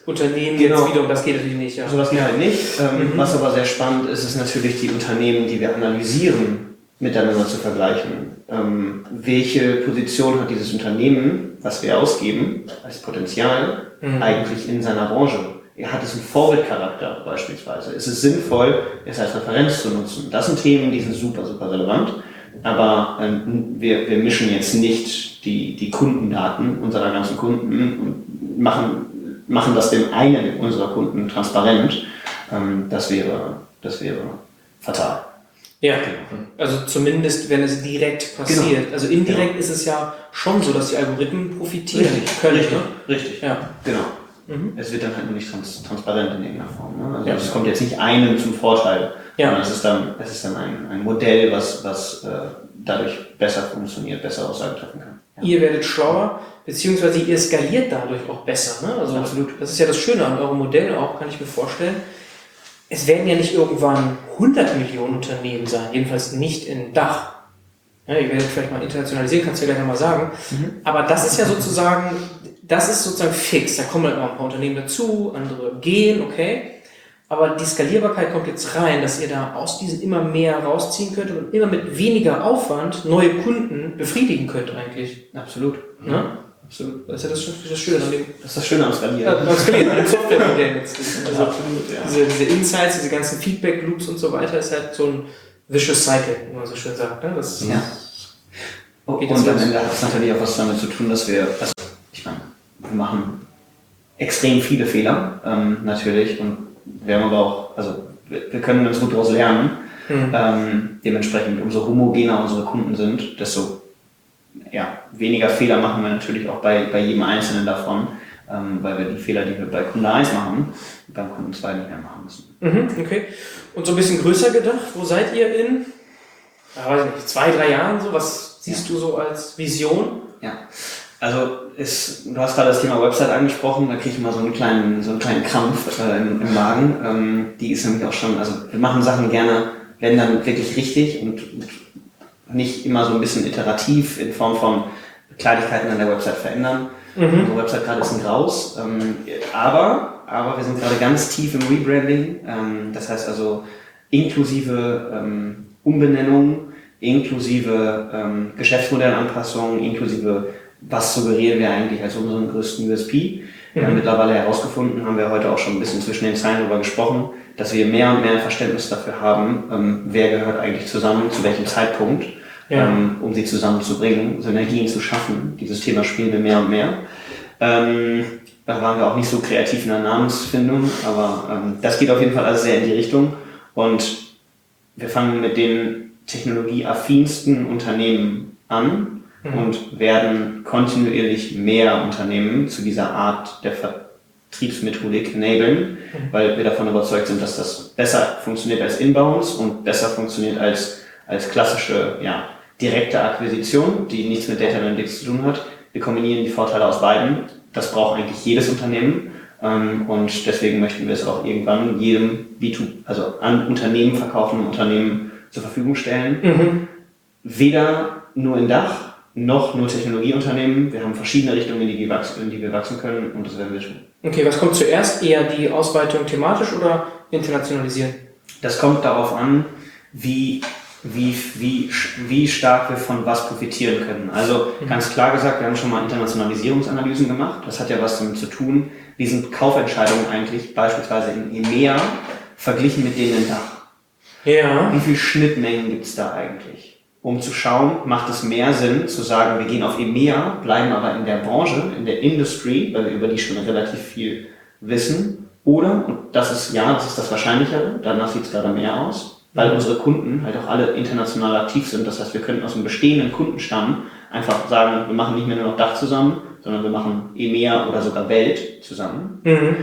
Unternehmen Genau. jetzt wieder, und das geht natürlich nicht. Ja. Sowas geht halt nicht. Was aber sehr spannend ist, ist natürlich die Unternehmen, die wir analysieren, miteinander zu vergleichen. Welche Position hat dieses Unternehmen, was wir ausgeben, als Potenzial, eigentlich in seiner Branche? Hat es einen Vorbildcharakter beispielsweise? Ist es sinnvoll, es als Referenz zu nutzen? Das sind Themen, die sind super, super relevant. Aber wir mischen jetzt nicht die Kundendaten unserer ganzen Kunden und machen das dem einen unserer Kunden transparent. Das wäre fatal. Ja, also zumindest, wenn es direkt passiert. Genau. Also indirekt ist es ja schon so, dass die Algorithmen profitieren können. Richtig, Ne? richtig. Ja. Genau. Es wird dann halt nur nicht transparent in irgendeiner Form. Ne? Also es kommt jetzt nicht einem zum Vorteil, sondern es ist dann ein Modell, was dadurch besser funktioniert, besser Aussagen treffen kann. Ja. Ihr werdet schlauer, beziehungsweise ihr skaliert dadurch auch besser. Ne? Also Absolut. Das ist ja das Schöne an eurem Modell auch, kann ich mir vorstellen. Es werden ja nicht irgendwann 100 Millionen Unternehmen sein, jedenfalls nicht in Dach. Ja, ihr werdet vielleicht mal internationalisieren, kannst du ja gleich nochmal sagen. Aber das ist ja sozusagen fix. Da kommen halt noch ein paar Unternehmen dazu, andere gehen, okay. Aber die Skalierbarkeit kommt jetzt rein, dass ihr da aus diesen immer mehr rausziehen könnt und immer mit weniger Aufwand neue Kunden befriedigen könnt eigentlich. Absolut. Ja? Absolut. Das ist ja das Schöne an dem. Das ist das Schöne am Skalieren. Am Skalieren, an dem Softwaremodell jetzt. Also Absolut, ja. diese Insights, diese ganzen Feedback-Loops und so weiter, ist halt so ein Vicious Cycle, wie man so schön sagt. Ne? Das Und am Ende hat es natürlich auch was damit zu tun, dass wir machen extrem viele Fehler, natürlich, und wir haben aber auch, also wir können uns gut daraus lernen. Dementsprechend, umso homogener unsere Kunden sind, desto weniger Fehler machen wir natürlich auch bei jedem Einzelnen davon, weil wir die Fehler, die wir bei Kunde 1 machen, beim Kunden 2 nicht mehr machen müssen. Okay. Und so ein bisschen größer gedacht, wo seid ihr in, weiß ich nicht, 2-3 Jahren so? Was siehst du so als Vision? Ja, also du hast gerade das Thema Website angesprochen, da kriege ich immer so einen kleinen Krampf im Magen. Die ist nämlich auch schon, also wir machen Sachen gerne, wenn dann wirklich richtig und nicht immer so ein bisschen iterativ in Form von Kleinigkeiten an der Website verändern. Unsere Website gerade ist ein Graus, aber wir sind gerade ganz tief im Rebranding, das heißt also inklusive Umbenennung, inklusive Geschäftsmodellanpassungen, inklusive was suggerieren wir eigentlich als unseren größten USP. Wir haben mittlerweile herausgefunden, haben wir heute auch schon ein bisschen zwischen den Zeilen darüber gesprochen, dass wir mehr und mehr Verständnis dafür haben, wer gehört eigentlich zusammen, zu welchem Zeitpunkt, um sie zusammenzubringen, Synergien zu schaffen. Dieses Thema spielen wir mehr und mehr. Da waren wir auch nicht so kreativ in der Namensfindung, aber das geht auf jeden Fall alles sehr in die Richtung. Und wir fangen mit den technologieaffinsten Unternehmen an und werden kontinuierlich mehr Unternehmen zu dieser Art der Vertriebsmethodik enablen, weil wir davon überzeugt sind, dass das besser funktioniert als Inbounds und besser funktioniert als klassische, direkte Akquisition, die nichts mit Data Analytics zu tun hat. Wir kombinieren die Vorteile aus beiden. Das braucht eigentlich jedes Unternehmen. Und deswegen möchten wir es auch irgendwann jedem also an Unternehmen verkaufenden Unternehmen zur Verfügung stellen. Weder nur in Dach, noch nur Technologieunternehmen. Wir haben verschiedene Richtungen, in die wir wachsen können, und das werden wir tun. Okay, was kommt zuerst? Eher die Ausweitung thematisch oder internationalisieren? Das kommt darauf an, wie stark wir von was profitieren können. Also ganz klar gesagt, wir haben schon mal Internationalisierungsanalysen gemacht. Das hat ja was damit zu tun, wie sind Kaufentscheidungen eigentlich beispielsweise in EMEA verglichen mit denen in Dach. Ja. Wie viele Schnittmengen gibt es da eigentlich? Um zu schauen, macht es mehr Sinn zu sagen, wir gehen auf EMEA, bleiben aber in der Branche, in der Industry, weil wir über die schon relativ viel wissen. Oder, und das ist das Wahrscheinlichere, danach sieht es gerade mehr aus, weil unsere Kunden halt auch alle international aktiv sind. Das heißt, wir könnten aus dem bestehenden Kundenstamm einfach sagen, wir machen nicht mehr nur noch Dach zusammen, sondern wir machen EMEA oder sogar Welt zusammen.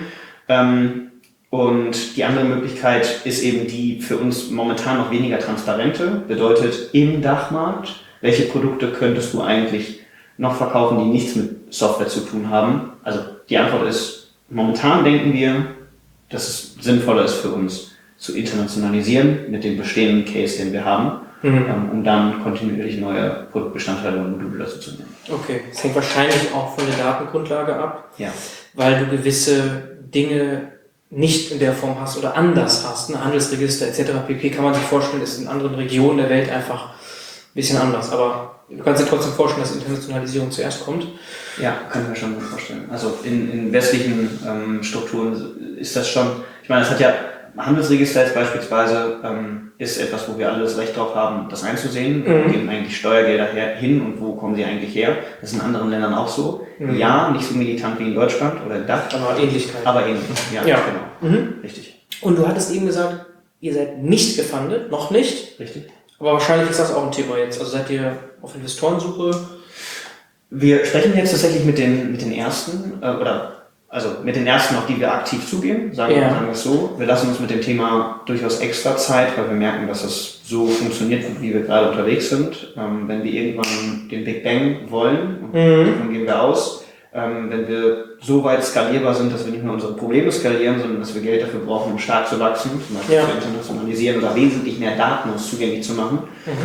Und die andere Möglichkeit ist eben die für uns momentan noch weniger transparente, bedeutet im Dachmarkt, welche Produkte könntest du eigentlich noch verkaufen, die nichts mit Software zu tun haben? Also die Antwort ist, momentan denken wir, dass es sinnvoller ist für uns zu internationalisieren mit dem bestehenden Case, den wir haben, um dann kontinuierlich neue Produktbestandteile und Module dazu zu nehmen. Okay, das hängt wahrscheinlich auch von der Datengrundlage ab, Ja. weil du gewisse Dinge nicht in der Form hast oder anders hast, ein Handelsregister etc. pp. Kann man sich vorstellen, ist in anderen Regionen der Welt einfach ein bisschen anders. Aber du kannst dir trotzdem vorstellen, dass Internationalisierung zuerst kommt. Ja, kann ich mir schon vorstellen. Also in westlichen Strukturen ist das schon, ich meine, das hat ja, Handelsregister jetzt beispielsweise ist etwas, wo wir alle das Recht drauf haben, das einzusehen. Wo gehen eigentlich Steuergelder hin und wo kommen sie eigentlich her? Das ist in anderen Ländern auch so. Ja, nicht so militant wie in Deutschland oder in DACH. Aber Ähnlichkeit. Aber ähnlich, ja. Genau. Richtig. Und du hattest eben gesagt, ihr seid nicht gefundet, noch nicht. Richtig. Aber wahrscheinlich ist das auch ein Thema jetzt. Also seid ihr auf Investorensuche? Wir sprechen jetzt tatsächlich mit den ersten, mit den ersten, auf die wir aktiv zugehen, sagen wir es so. Wir lassen uns mit dem Thema durchaus extra Zeit, weil wir merken, dass es so funktioniert, wie wir gerade unterwegs sind. Wenn wir irgendwann den Big Bang wollen, davon gehen wir aus. Wenn wir so weit skalierbar sind, dass wir nicht nur unsere Probleme skalieren, sondern dass wir Geld dafür brauchen, um stark zu wachsen, zum Beispiel zu internationalisieren oder wesentlich mehr Daten uns zugänglich zu machen,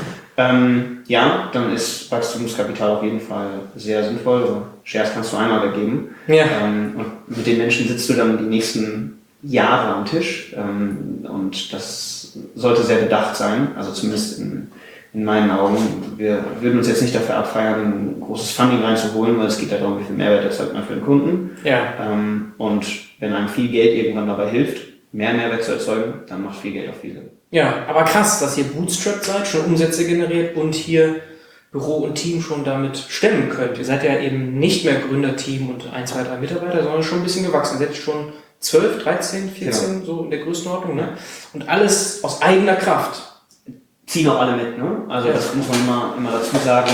dann ist Wachstumskapital auf jeden Fall sehr sinnvoll. Also Shares kannst du einmal weggeben. Und mit den Menschen sitzt du dann die nächsten Jahre am Tisch. Und das sollte sehr bedacht sein, also zumindest in meinen Augen. Wir würden uns jetzt nicht dafür abfeiern, ein großes Funding reinzuholen, weil es geht ja darum, wie viel Mehrwert erzeugt man für den Kunden. Und wenn einem viel Geld irgendwann dabei hilft, mehr Mehrwert zu erzeugen, dann macht viel Geld auch viel Sinn. Ja, aber krass, dass ihr bootstrapped seid, schon Umsätze generiert und hier Büro und Team schon damit stemmen könnt. Ihr seid ja eben nicht mehr Gründerteam und 1, 2, 3 Mitarbeiter, sondern schon ein bisschen gewachsen. Ihr seid schon 12, 13, 14, so in der Größenordnung, ne? Und alles aus eigener Kraft. Ziehen auch alle mit, ne? Also das muss man immer dazu sagen.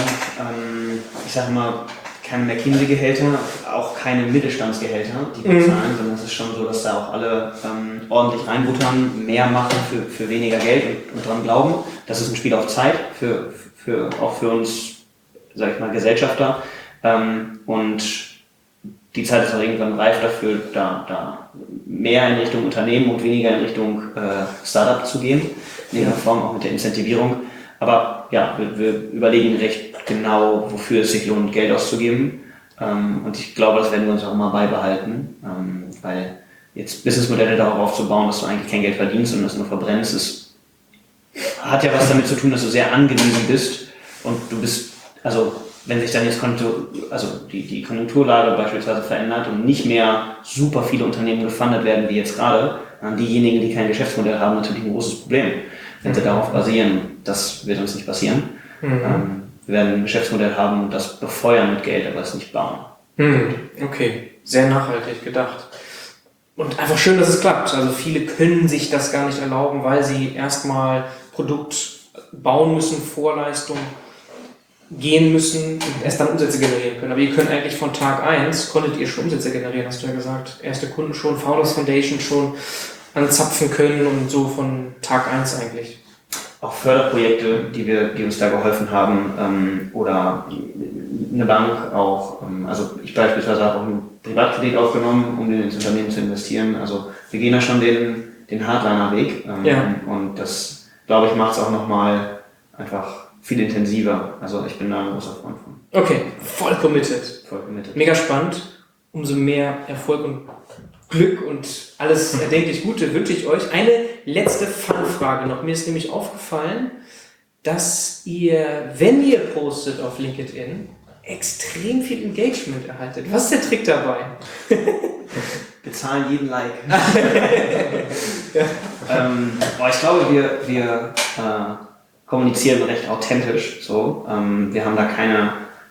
Ich sage immer, keine McKinsey-Gehälter, auch keine Mittelstandsgehälter, die wir zahlen, sondern es ist schon so, dass da auch alle ordentlich reinbuttern, mehr machen für weniger Geld und dran glauben. Das ist ein Spiel auf Zeit, auch für uns, sag ich mal, Gesellschafter. Und die Zeit ist auch irgendwann reif dafür, da mehr in Richtung Unternehmen und weniger in Richtung Startup zu gehen, in irgendeiner Form auch mit der Incentivierung. Aber ja, wir überlegen recht genau, wofür es sich lohnt, Geld auszugeben. Und ich glaube, das werden wir uns auch immer beibehalten, weil jetzt Businessmodelle darauf aufzubauen, dass du eigentlich kein Geld verdienst und das nur verbrennst, hat ja was damit zu tun, dass du sehr angewiesen bist und du bist, also wenn sich dann jetzt die Konjunkturlage beispielsweise verändert und nicht mehr super viele Unternehmen gefundet werden wie jetzt gerade, dann diejenigen, die kein Geschäftsmodell haben, natürlich ein großes Problem. Wenn sie darauf basieren, das wird uns nicht passieren. Wir werden ein Geschäftsmodell haben und das befeuern mit Geld, aber es nicht bauen. Okay, sehr nachhaltig gedacht. Und einfach schön, dass es klappt. Also viele können sich das gar nicht erlauben, weil sie erstmal Produkt bauen müssen, Vorleistung gehen müssen und erst dann Umsätze generieren können. Aber ihr könnt eigentlich von Tag 1, konntet ihr schon Umsätze generieren, hast du ja gesagt. Erste Kunden schon, Founders Foundation schon anzapfen können und so von Tag 1 eigentlich. Auch Förderprojekte, die uns da geholfen haben, oder eine Bank auch, also ich beispielsweise habe auch einen Privatkredit aufgenommen, um ins Unternehmen zu investieren. Also wir gehen da schon den Hardliner-Weg und das, glaube ich, macht es auch nochmal einfach viel intensiver. Also ich bin da ein großer Freund von. Okay, voll committed. Mega spannend. Umso mehr Erfolg und Glück und alles erdenklich Gute wünsche ich euch. Eine letzte Fun-Frage noch. Mir ist nämlich aufgefallen, dass ihr, wenn ihr postet auf LinkedIn, extrem viel Engagement erhaltet. Was ist der Trick dabei? Bezahlen jeden Like. Ich glaube, wir kommunizieren recht authentisch. So. Wir haben da keinen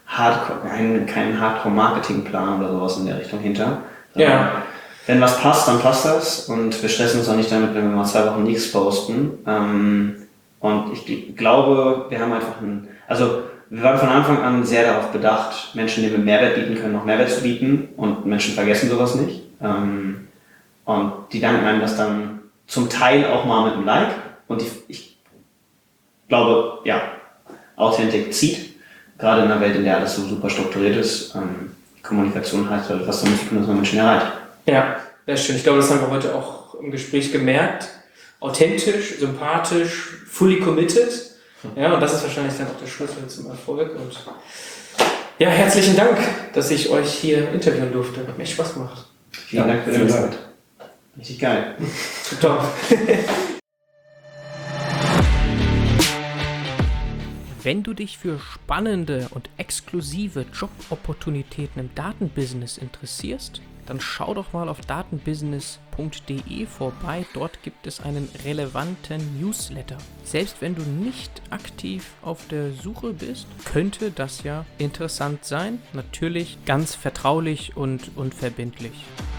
Hardcore-Marketing-Plan oder sowas in der Richtung hinter. Wenn was passt, dann passt das und wir stressen uns auch nicht damit, wenn wir mal 2 Wochen nichts posten. Und ich glaube, wir haben einfach wir waren von Anfang an sehr darauf bedacht, Menschen, denen wir Mehrwert bieten können, noch Mehrwert zu bieten und Menschen vergessen sowas nicht. Und die danken einem das dann zum Teil auch mal mit einem Like und ich glaube, Authentik zieht, gerade in einer Welt, in der alles so super strukturiert ist. Kommunikation heißt halt, was damit zu tun, dass man Menschen erreicht. Ja, sehr schön. Ich glaube, das haben wir heute auch im Gespräch gemerkt. Authentisch, sympathisch, fully committed. Ja, und das ist wahrscheinlich dann auch der Schlüssel zum Erfolg. Und ja, herzlichen Dank, dass ich euch hier interviewen durfte. Hat mir echt Spaß gemacht. Vielen Dank für die Zeit. Richtig geil. Top. Wenn du dich für spannende und exklusive Jobopportunitäten im Datenbusiness interessierst, dann schau doch mal auf datenbusiness.de vorbei. Dort gibt es einen relevanten Newsletter. Selbst wenn du nicht aktiv auf der Suche bist, könnte das ja interessant sein. Natürlich ganz vertraulich und unverbindlich.